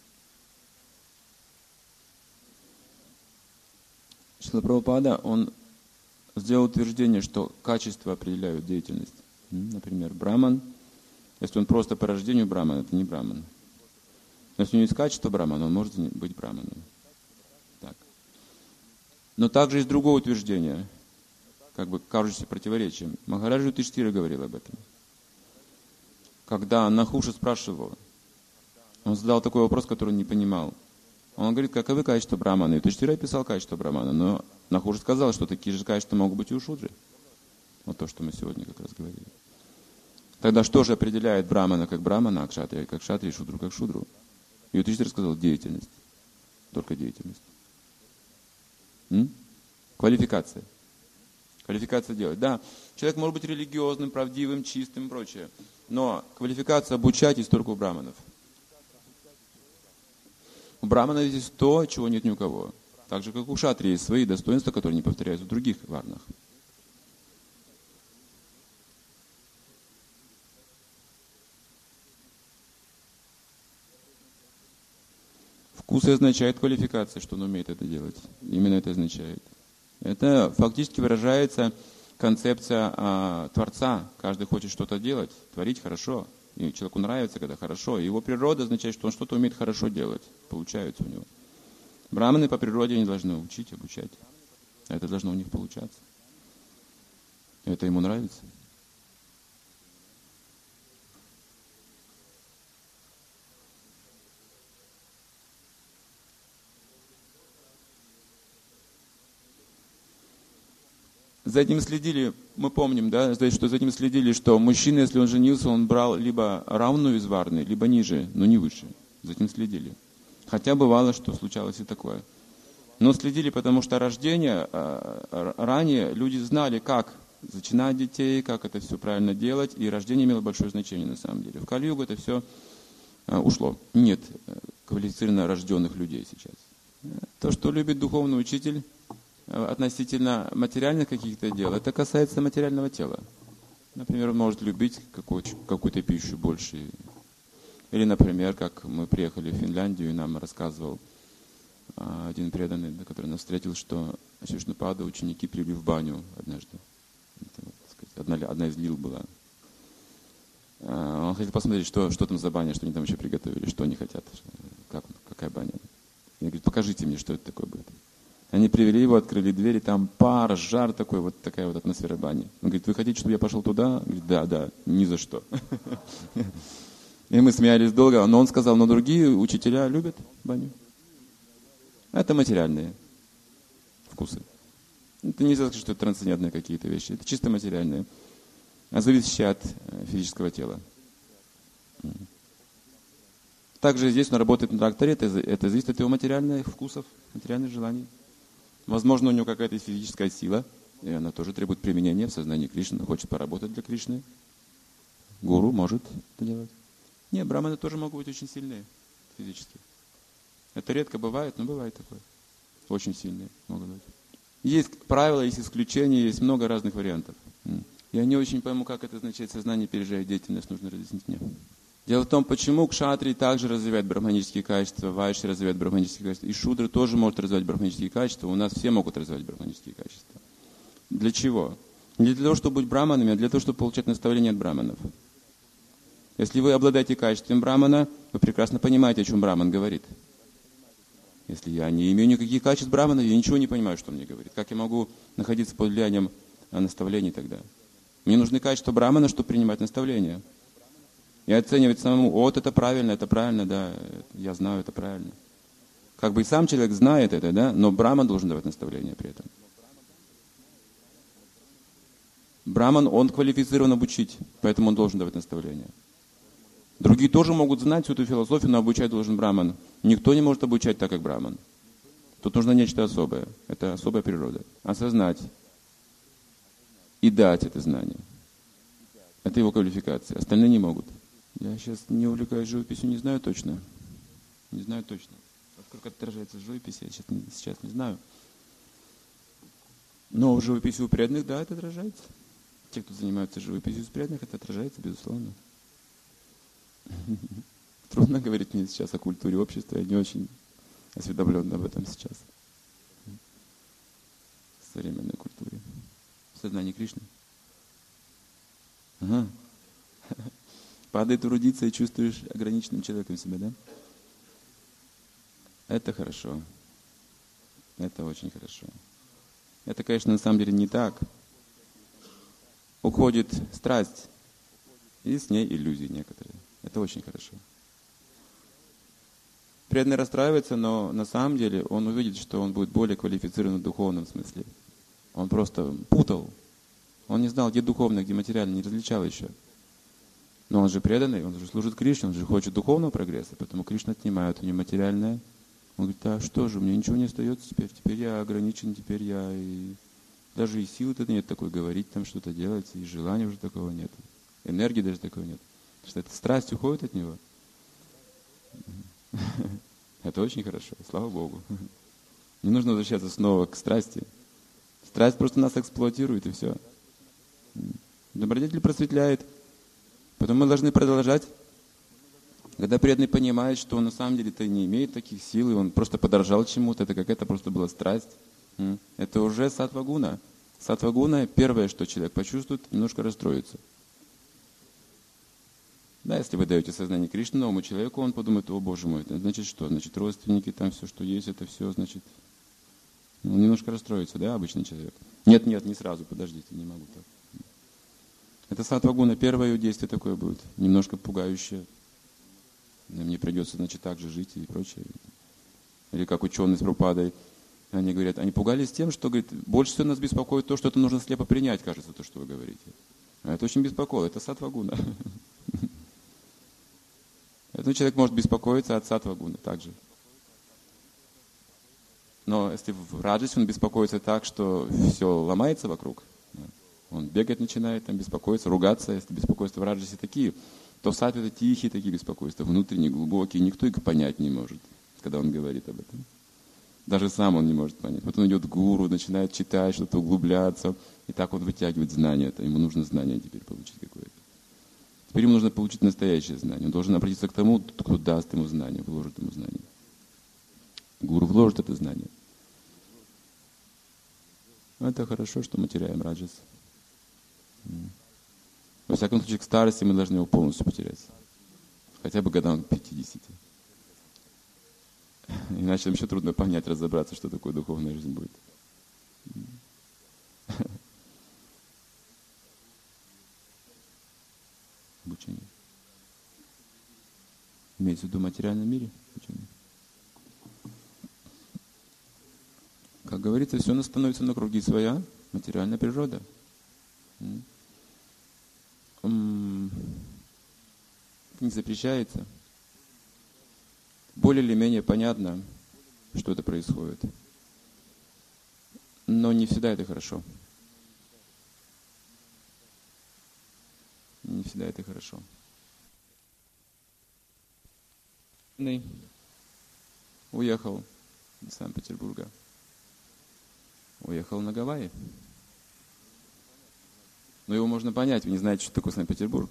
Speaker 1: Шрила Прабхупада, он сделал утверждение, что качества определяют деятельность. Например, браман, если он просто по рождению браман, это не браман. Но если у него есть качество брамана, он может быть браманом. Так. Но также есть другое утверждение, как бы кажущееся противоречием. Махараджа Юдхиштхира говорил об этом. Когда Нахуша спрашивал, он задал такой вопрос, который он не понимал. Он говорит, каковы качества брамана? И Юдхиштхира описал качества брамана, но Нахуша сказал, что такие же качества могут быть и у шудры. Вот то, что мы сегодня как раз говорили. Тогда что же определяет брамана как брамана, а кшатрия как кшатрия, шудру как шудру? И Юдхиштхира сказал деятельность. Только деятельность. Квалификация. Квалификация делать. Да, человек может быть религиозным, правдивым, чистым и прочее. Но квалификация обучать есть только у браманов. У браманов есть то, чего нет ни у кого. Так же, как у кшатрии есть свои достоинства, которые не повторяются в других варнах. Вкус означает квалификация, что он умеет это делать. Именно это означает. Это фактически выражается концепция Творца. Каждый хочет что-то делать, творить хорошо. И человеку нравится, когда хорошо. Его природа означает, что он что-то умеет хорошо делать. Получается у него. Браманы по природе не должны учить, обучать. Это должно у них получаться. Это ему нравится. За этим следили, мы помним, да, что за этим следили, что мужчина, если он женился, он брал либо равную из варны, либо ниже, но не выше. За этим следили. Хотя бывало, что случалось и такое. Но следили, потому что рождение, ранее люди знали, как зачинать детей, как это все правильно делать, и рождение имело большое значение на самом деле. В Кали-югу это все ушло. Нет квалифицированно рожденных людей сейчас. То, что любит духовный учитель, относительно материальных каких-то дел, это касается материального тела. Например, он может любить какую-то пищу больше. Или, например, как мы приехали в Финляндию, и нам рассказывал один преданный, который нас встретил, что Шишнапада ученики привели в баню однажды. Это, так сказать, одна из лил была. Он хотел посмотреть, что там за баня, что они там еще приготовили, что они хотят, какая баня. Я говорю, покажите мне, что это такое будет. Они привели его, открыли двери, там пар, жар такой, вот такая вот атмосфера бани. Он говорит, вы хотите, чтобы я пошел туда? Он говорит, да, ни за что. И мы смеялись долго, но он сказал, но другие учителя любят баню. Это материальные вкусы. Это нельзя сказать, что это трансцендентные какие-то вещи. Это чисто материальные, зависящие от физического тела. Также здесь он работает на тракторе, это зависит от его материальных вкусов, материальных желаний. Возможно, у него какая-то физическая сила, и она тоже требует применения в сознании Кришны, он хочет поработать для Кришны. Гуру может это делать. Нет, браманы тоже могут быть очень сильные физически. Это редко бывает, но бывает такое. Очень сильные могут быть. Есть правила, есть исключения, есть много разных вариантов. Я не очень пойму, как это означает сознание переживает деятельность, нужно разъяснить мне. Дело в том, почему кшатрии также развивают брахманические качества, вайши развивают брахманические качества, и шудры тоже может развивать брахманические качества, у нас все могут развивать брахманические качества. Для чего? Не для того, чтобы быть браманами, а для того, чтобы получать наставление от браманов. Если вы обладаете качеством брамана, вы прекрасно понимаете, о чем браман говорит. Если я не имею никаких качеств брамана, я ничего не понимаю, что он мне говорит. Как я могу находиться под влиянием наставлений тогда? Мне нужны качества брамана, чтобы принимать наставления. И оценивать самому, вот это правильно, да, я знаю, это правильно. Как бы и сам человек знает это, да, но браман должен давать наставления при этом. Браман, он квалифицирован обучить, поэтому он должен давать наставления. Другие тоже могут знать всю эту философию, но обучать должен браман. Никто не может обучать так, как браман. Тут нужно нечто особое. Это особая природа. Осознать и дать это знание. Это его квалификация. Остальные не могут. Я сейчас не увлекаюсь живописью, не знаю точно. Не знаю точно. Насколько это отражается в живописи, я сейчас не знаю. Но в живописи у преданных, да, это отражается. Те, кто занимаются живописью у преданных, это отражается, безусловно. Трудно говорить мне сейчас о культуре общества, я не очень осведомлен об этом сейчас. В современной культуре. В сознании Кришны. Ага. Падает трудиться и чувствуешь ограниченным человеком себя, да? Это хорошо. Это очень хорошо. Это, конечно, на самом деле не так. Уходит страсть, и с ней иллюзии некоторые. Это очень хорошо. Преданный расстраивается, но на самом деле он увидит, что он будет более квалифицирован в духовном смысле. Он просто путал. Он не знал, где духовное, где материальное, не различал еще. Но он же преданный, он же служит Кришне, он же хочет духовного прогресса, поэтому Кришна отнимает у него материальное. Он говорит, а что же, у меня ничего не остается теперь. Теперь я ограничен, теперь я и... Даже и силы-то нет такой говорить, там что-то делать, и желания уже такого нет. Энергии даже такой нет. Потому что эта страсть уходит от него. Это очень хорошо, слава Богу. Не нужно возвращаться снова к страсти. Страсть просто нас эксплуатирует, и все. Добродетель просветляет. Потом мы должны продолжать. Когда преданный понимает, что он на самом деле-то не имеет таких сил, и он просто подорожал чему-то, это какая-то просто была страсть. Это уже саттва-гуна. Саттва-гуна, первое, что человек почувствует, немножко расстроится. Да, если вы даете сознание Кришны новому человеку, он подумает, о Боже мой, это значит что? Значит, родственники, там все, что есть, это все, значит... Он немножко расстроится, да, обычный человек? Нет, не сразу, подождите, не могу так. Это саттва-гуна, первое ее действие такое будет, немножко пугающее. Мне придется, значит, так же жить и прочее. Или как ученые с Прабхупадой, они говорят, они пугались тем, что, говорит, больше всего нас беспокоит то, что это нужно слепо принять, кажется, то, что вы говорите. А это очень беспокоило, это саттва-гуна. Этот человек может беспокоиться от саттва-гуны также. Но если в раджасе он беспокоится так, что все ломается вокруг, он бегать начинает, там, беспокоиться, ругаться, если беспокойства в раджасе такие, то в саттве это тихие такие беспокойства, внутренние, глубокие, никто их понять не может, когда он говорит об этом. Даже сам он не может понять. Вот он идет к гуру, начинает читать, что-то углубляться, и так он вытягивает знания. Это ему нужно знание теперь получить какое-то. Теперь ему нужно получить настоящее знание. Он должен обратиться к тому, кто даст ему знание, вложит ему знание. Гуру вложит это знание. Это хорошо, что мы теряем раджас. Во всяком случае, к старости мы должны его полностью потерять. Хотя бы годам к 50. Иначе нам еще трудно понять, разобраться, что такое духовная жизнь будет. Обучение. Имеется в виду в материальном мире? Обучение. Как говорится, все становится на круги своя, материальная природа. Не запрещается. более или менее понятно, что это происходит. Но не всегда это хорошо. Не всегда это хорошо. Уехал из Санкт-Петербурга. Уехал на Гавайи. Но его можно понять, вы не знаете, что такое Санкт-Петербург.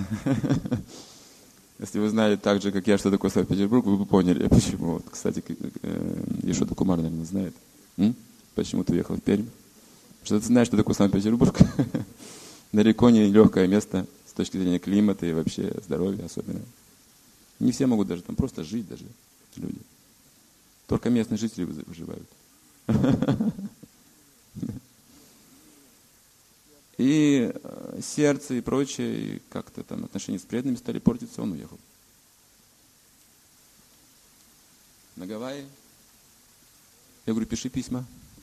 Speaker 1: Если вы знали так же, как я, что такое Санкт-Петербург, вы бы поняли, почему. Вот, кстати, Ешода Кумар, наверное, знает. Почему ты уехал в Пермь? Что ты знаешь, что такое Санкт-Петербург? Далеко не легкое место с точки зрения климата и вообще здоровья особенно. Не все могут даже там просто жить даже люди. Только местные жители выживают. И сердце и прочее, и как-то там отношения с преданными стали портиться, он уехал. На Гавайи. Я говорю, пиши письма.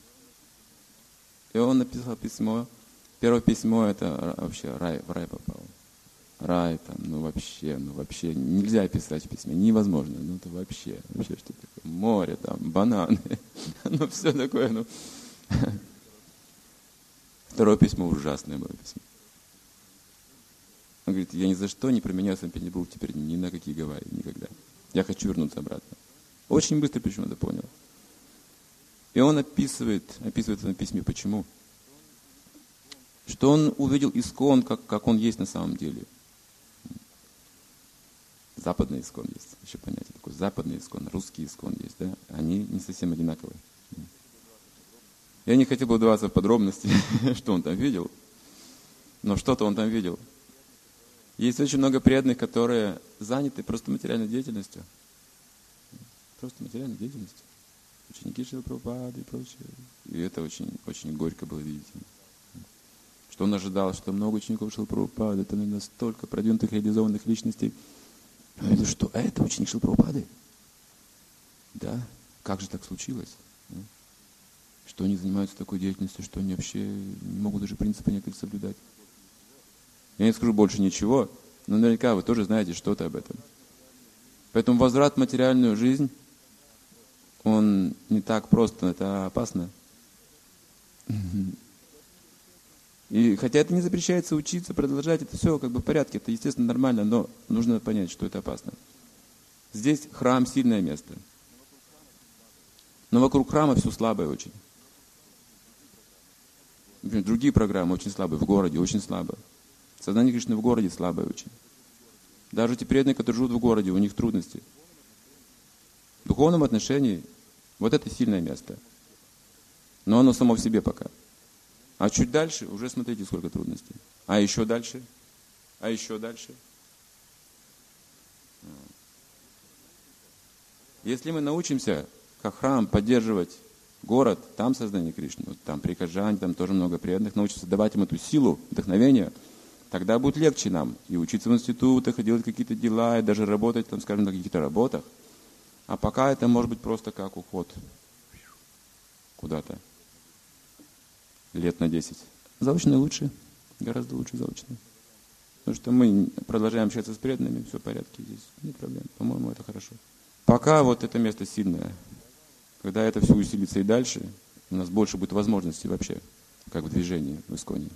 Speaker 1: И он написал письмо. Первое письмо, это вообще в рай попал. Рай там, ну вообще, нельзя писать в письме, невозможно. Ну это вообще что такое? Море там, бананы, ну все такое, ну. Второе письмо ужасное было письмо. Он говорит, я ни за что не променяю Санкт-Петербург теперь ни на какие Гавайи, никогда. Я хочу вернуться обратно. Очень быстро причем это понял. И он описывает в этом письме, почему. Что он увидел Искон, как он есть на самом деле. Западный Искон есть, еще понятие такое. Западный Искон, русский Искон есть, да? Они не совсем одинаковые. Я не хотел бы вдаваться в подробности, что он там видел, но что-то он там видел. Есть очень много преданных, которые заняты просто материальной деятельностью. Просто материальной деятельностью. Ученики Шрилы Прабхупады и прочее. И это очень, очень горько было видеть. Что он ожидал, что много учеников Шрилы Прабхупады, это настолько продвинутых реализованных личностей. Он видел, что это ученик Шрилы Прабхупады. Да? Как же так случилось? Что они занимаются такой деятельностью, что они вообще не могут даже принципы некоторые соблюдать. Я не скажу больше ничего, но наверняка вы тоже знаете что-то об этом. Поэтому возврат в материальную жизнь, он не так просто, это опасно. И хотя это не запрещается учиться, продолжать, это все как бы в порядке, это естественно нормально, но нужно понять, что это опасно. Здесь храм сильное место. Но вокруг храма все слабое очень. Например, другие программы очень слабые, в городе очень слабо. Сознание Кришны в городе слабое очень. Даже те преданные, которые живут в городе, у них трудности. В духовном отношении вот это сильное место. Но оно само в себе пока. А чуть дальше, уже смотрите, сколько трудностей. А еще дальше. А еще дальше. Если мы научимся, как храм, поддерживать город, там сознание Кришны, вот там прихожане, там тоже много преданных, научиться давать им эту силу, вдохновение, тогда будет легче нам и учиться в институтах, и делать какие-то дела, и даже работать, там, скажем, на каких-то работах. А пока это может быть просто как уход куда-то. Лет на 10. Заочно лучше, гораздо лучше заочно. Потому что мы продолжаем общаться с преданными, все в порядке здесь, нет проблем. По-моему, это хорошо. Пока вот это место сильное. Когда это все усилится и дальше, у нас больше будет возможностей вообще, как в движении в Исконе.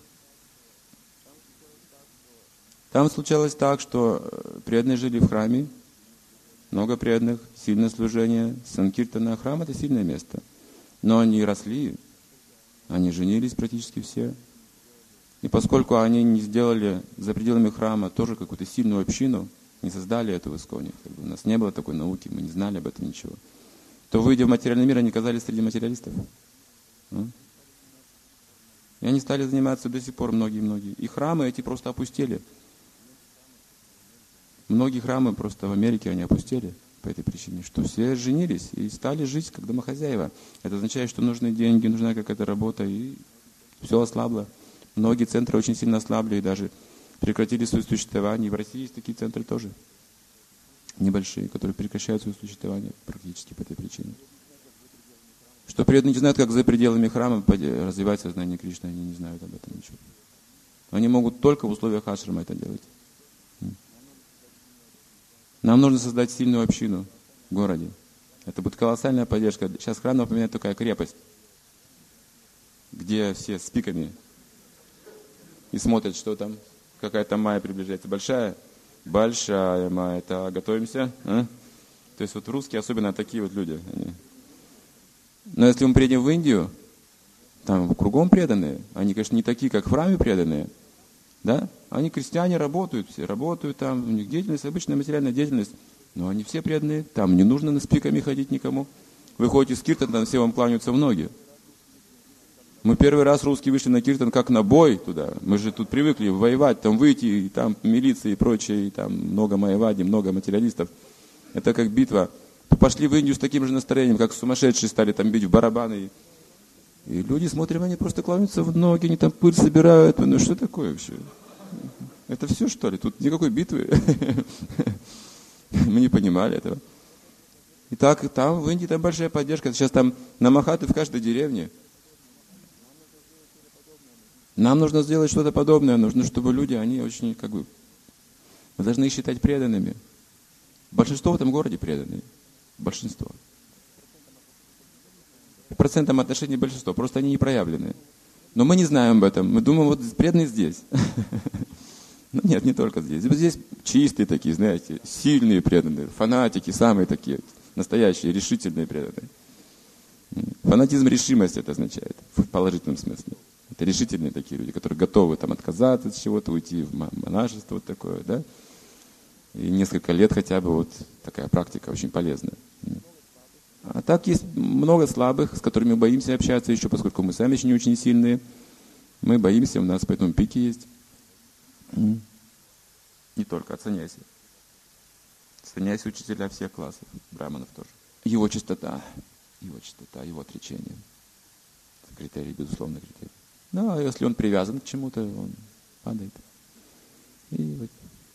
Speaker 1: Там случалось так, что преданные жили в храме, много преданных, сильное служение, санкиртана. Храм — это сильное место. Но они росли, они женились практически все. И поскольку они не сделали за пределами храма тоже какую-то сильную общину, не создали это в Исконе, у нас не было такой науки, мы не знали об этом ничего, то, выйдя в материальный мир, они оказались среди материалистов. И они стали заниматься до сих пор, многие-многие. И храмы эти просто опустели. Многие храмы просто в Америке, они опустели по этой причине, что все женились и стали жить как домохозяева. Это означает, что нужны деньги, нужна какая-то работа, и все ослабло. Многие центры очень сильно ослабли и даже прекратили свое существование. И в России есть такие центры тоже, небольшие, которые прекращают свое существование практически по этой причине. Что преданные не знают, как за пределами храма развивать сознание Кришны, они не знают об этом ничего. Они могут только в условиях ашрама это делать. Нам нужно создать сильную общину. в городе. Это будет колоссальная поддержка. Сейчас храм напоминает такая крепость, где все с пиками и смотрят, что там. Какая-то майя приближается. Большая? Большая майя. Так, готовимся. А? То есть вот русские, особенно такие вот люди. Они. Но если мы приедем в Индию, там кругом преданные. Они, конечно, не такие, как в храме преданные. Да? Они крестьяне, работают, все работают там. У них деятельность, обычная материальная деятельность. Но они все преданные. Там не нужно с пиками ходить никому. Вы ходите с киртан, там все вам кланяются в ноги. Мы первый раз русские вышли на киртан как на бой туда. Мы же тут привыкли воевать, там выйти, и там милиция и прочее, и там много майявади, много материалистов. Это как битва. Пошли в Индию с таким же настроением, как сумасшедшие стали там бить в барабаны. И люди, смотрим, они просто кланяются в ноги, они там пыль собирают. Ну что такое вообще? Это все, что ли? Тут никакой битвы. Мы не понимали этого. Итак, там в Индии там большая поддержка. Сейчас там намахаты в каждой деревне. Нам нужно сделать что-то подобное. Нужно, чтобы люди, они очень, мы должны их считать преданными. Большинство в этом городе преданные. Большинство. Процентом отношений большинство. Просто они не проявлены. Но мы не знаем об этом. Мы думаем, вот преданные здесь. Но нет, не только здесь. Здесь чистые такие, знаете, сильные преданные, фанатики, самые такие, настоящие, решительные преданные. Фанатизм, решимость это означает, в положительном смысле. Это решительные такие люди, которые готовы там отказаться от чего-то, уйти в монашество вот такое, да. И несколько лет хотя бы вот такая практика очень полезная. А так есть много слабых, с которыми мы боимся общаться еще, поскольку мы сами еще не очень сильные. Мы боимся, у нас поэтому пики есть. Не только от саньяси. Саньяси учителя всех классов, браманов тоже. Его чистота, его отречение. Критерий, безусловно, критерий. Ну, а если он привязан к чему-то, он падает. И вот.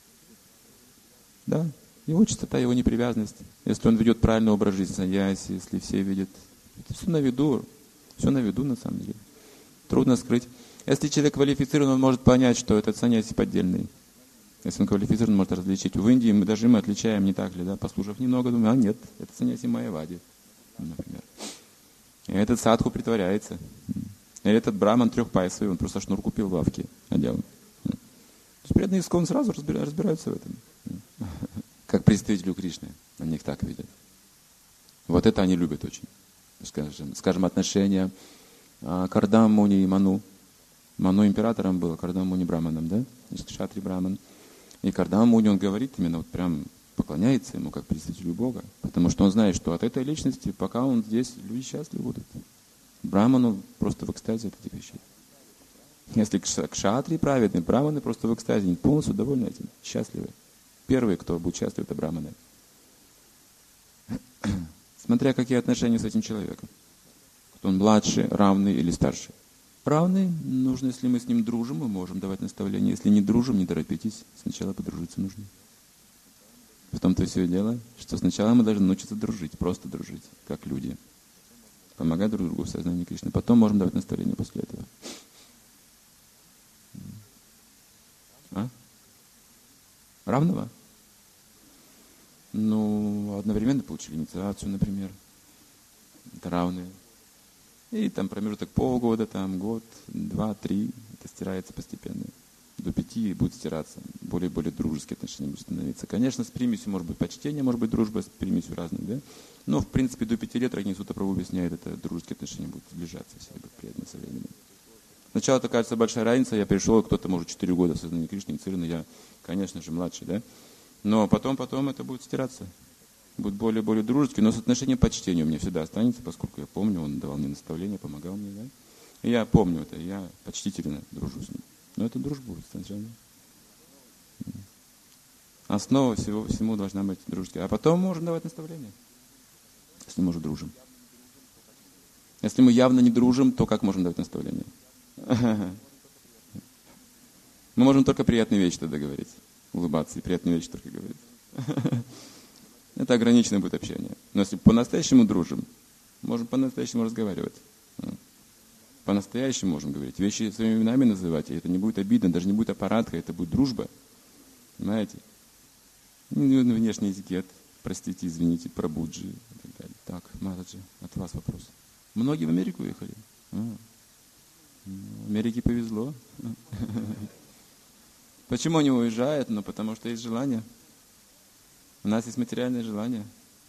Speaker 1: Да, его чистота, его непривязанность. Если он ведет правильный образ жизни, саньяси, если все видят. Это все на виду на самом деле. Трудно скрыть. Если человек квалифицирован, он может понять, что этот саньяси поддельный. Если он квалифицирован, он может различить. В Индии мы отличаем, не так ли, да? Послушав немного, думаем, нет, это саньяси майявади, например. И этот садху притворяется. Или этот браман трехпайсовый, он просто шнур купил в лавке, одел. То есть преданные искон сразу разбираются в этом. Как представителю Кришны, они их так видят. Вот это они любят очень. Скажем, отношения Кардам Муни и Ману. Ману императором был, Кардам Муни браманом, да? Кшатри браман. И Кардам Муни, он говорит именно, вот прям поклоняется ему как представителю Бога. Потому что он знает, что от этой личности, пока он здесь, люди счастливы будут. Браману просто в экстазе от этих вещей. Если кшатри праведные, браманы просто в экстазе, они полностью довольны этим, счастливы. Первые, кто будет счастлив, это браманы. Смотря какие отношения с этим человеком. Кто он младший, равный или старший. Равный, нужно, если мы с ним дружим, мы можем давать наставления. Если не дружим, не торопитесь. Сначала подружиться нужно. В том-то все и дело, что сначала мы должны научиться дружить, просто дружить, как люди. Помогать друг другу в сознании Кришны. Потом можем давать наставления после этого. Равного? Ну, одновременно получили инициацию, например. Это равные. И там промежуток полгода, там год, 2, 3. Это стирается постепенно. До 5 будет стираться. Более дружеские отношения будут становиться. Конечно, с примесью может быть почтение, может быть дружба, с примесью разных, да? Но, в принципе, до 5 лет Рагни Сута Прабху объясняет, это дружеские отношения будут сближаться, все будут приятны со временем. Сначала это кажется большая разница, я пришел, кто-то может 4 года в сознании Кришны, инициирован, я, конечно же, младший, да? Но потом это будет стираться. Будет более дружеский, но с отношением почтения у меня всегда останется, поскольку я помню, он давал мне наставления, помогал мне, да? И я помню это, я почтительно дружу с ним. Но это дружба будет сначала. Основа всему должна быть дружеская. А потом можем давать наставления, если мы уже дружим. Если мы явно не дружим, то как можем давать наставления? Мы можем только приятные вещи тогда говорить. Улыбаться и приятные вещи только говорить. Это ограниченное будет общение. Но если по-настоящему дружим, можем по-настоящему разговаривать. По-настоящему можем говорить. Вещи своими именами называть. И это не будет обидно, даже не будет аппаратка, это будет дружба. Понимаете? Внешний этикет. простите, извините, Прабуджи и так далее. Так, Матаджи, от вас вопрос. Многие в Америку уехали? Америке повезло. Почему они уезжают? Ну, потому что есть желание. У нас есть материальное желание.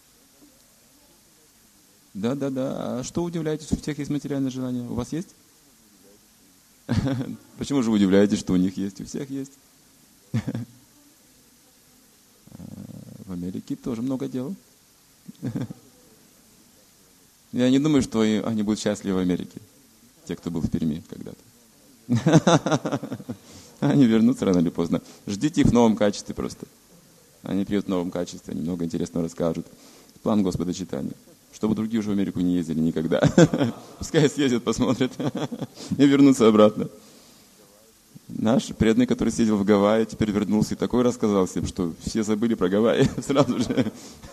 Speaker 1: Да. А что удивляетесь, у всех есть материальное желание? У вас есть? Почему же вы удивляетесь, что у них есть? У всех есть. В Америке тоже много дел. Я не думаю, что они будут счастливы в Америке. Те, кто был в Перми когда-то. Они вернутся рано или поздно. Ждите их в новом качестве просто. Они приедут в новом качестве, они много интересного расскажут. План Господа читания. Чтобы другие уже в Америку не ездили никогда. Пускай съездят, посмотрят и вернутся обратно. Наш преданный, который сидел в Гавайи, теперь вернулся и такой рассказал всем, что все забыли про Гавайи сразу же.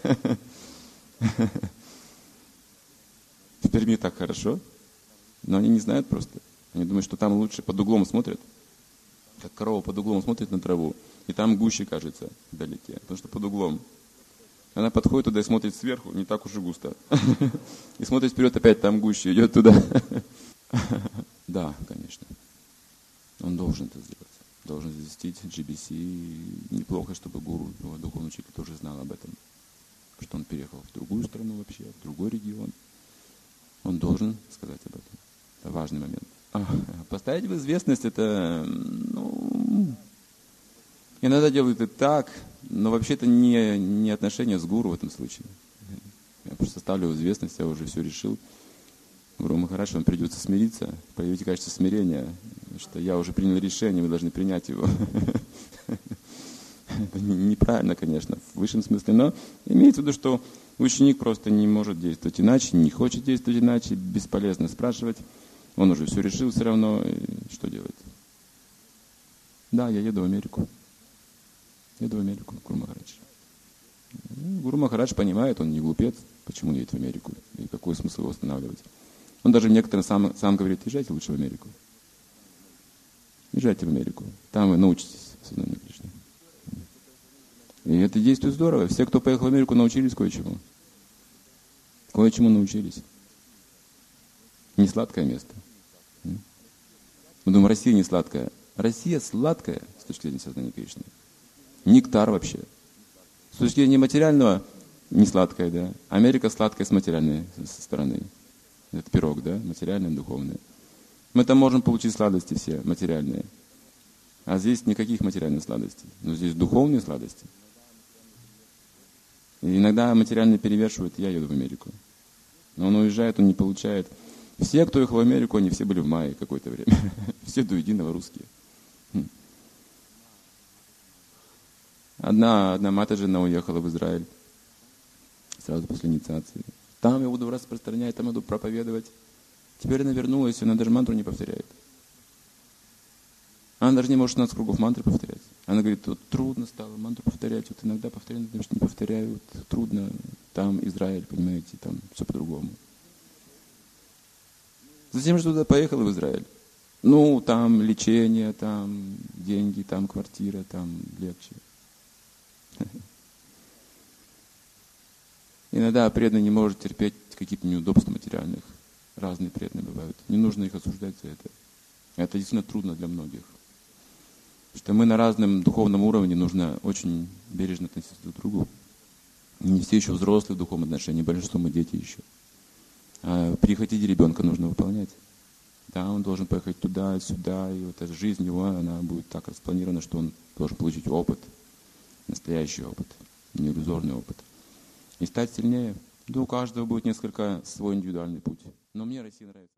Speaker 1: В Перми так хорошо, но они не знают просто. Они думают, что там лучше, под углом смотрят. Как корова под углом смотрит на траву, и там гуще кажется вдалеке, потому что под углом. Она подходит туда и смотрит сверху, не так уж и густо. И смотрит вперед, опять там гуще, идет туда. Да, конечно. Он должен это сделать. Должен известить GBC. Неплохо, чтобы гуру, его духовный учитель, тоже знал об этом. Что он переехал в другую страну вообще, в другой регион. Он должен сказать об этом. Это важный момент. Поставить в известность это, иногда делают и так, но вообще это не отношение с гуру в этом случае. Я просто ставлю в известность, я уже все решил. Гуру Махарадж, вам придется смириться, проявите качество смирения, что я уже принял решение, вы должны принять его. Это неправильно, конечно, в высшем смысле, но имеется в виду, что ученик просто не может действовать иначе, не хочет действовать иначе, бесполезно спрашивать. Он уже все решил все равно, и что делать? Да, я еду в Америку. Гуру Махарадж. Гуру Махарадж понимает, он не глупец, почему он едет в Америку, и какой смысл его останавливать. Он даже некоторым сам говорит, езжайте лучше в Америку. Езжайте в Америку, там вы научитесь сознанию Кришны. И это действует здорово. Все, кто поехал в Америку, научились кое-чему. Кое-чему научились. Не сладкое место. Мы думаем, Россия не сладкая. Россия сладкая с точки зрения сознания Кришны. Нектар вообще. С точки зрения материального не сладкая, да. Америка сладкая с материальной стороны. Это пирог, да, материальное, духовное. Мы там можем получить сладости все материальные. А здесь никаких материальных сладостей. Но здесь духовные сладости. И иногда материальные перевешивают, я еду в Америку. Но он уезжает, он не получает. Все, кто ехал в Америку, они все были в мае какое-то время. Все до единого русские. Одна Матаджи, она уехала в Израиль сразу после инициации. Там я буду распространять, там я буду проповедовать. Теперь она вернулась, и она даже мантру не повторяет. Она даже не может 16 кругов мантры повторять. Она говорит, вот трудно стало мантру повторять, вот иногда повторяю, потому что не повторяю, вот трудно. Там Израиль, понимаете, там все по-другому. Затем же туда поехала в Израиль. Там лечение, там деньги, там квартира, там легче. Иногда преданный не может терпеть какие-то неудобства материальных. Разные преданные бывают. Не нужно их осуждать за это. Это действительно трудно для многих. Потому что мы на разном духовном уровне, нужно очень бережно относиться друг к другу. Не все еще взрослые в духовном отношении, большинство мы дети еще. А прихоти ребенка нужно выполнять. Да, он должен поехать туда, сюда, и вот эта жизнь его, она будет так распланирована, что он должен получить опыт, настоящий опыт, не иллюзорный опыт. И стать сильнее. Да, у каждого будет несколько свой индивидуальный путь. Но мне Россия нравится.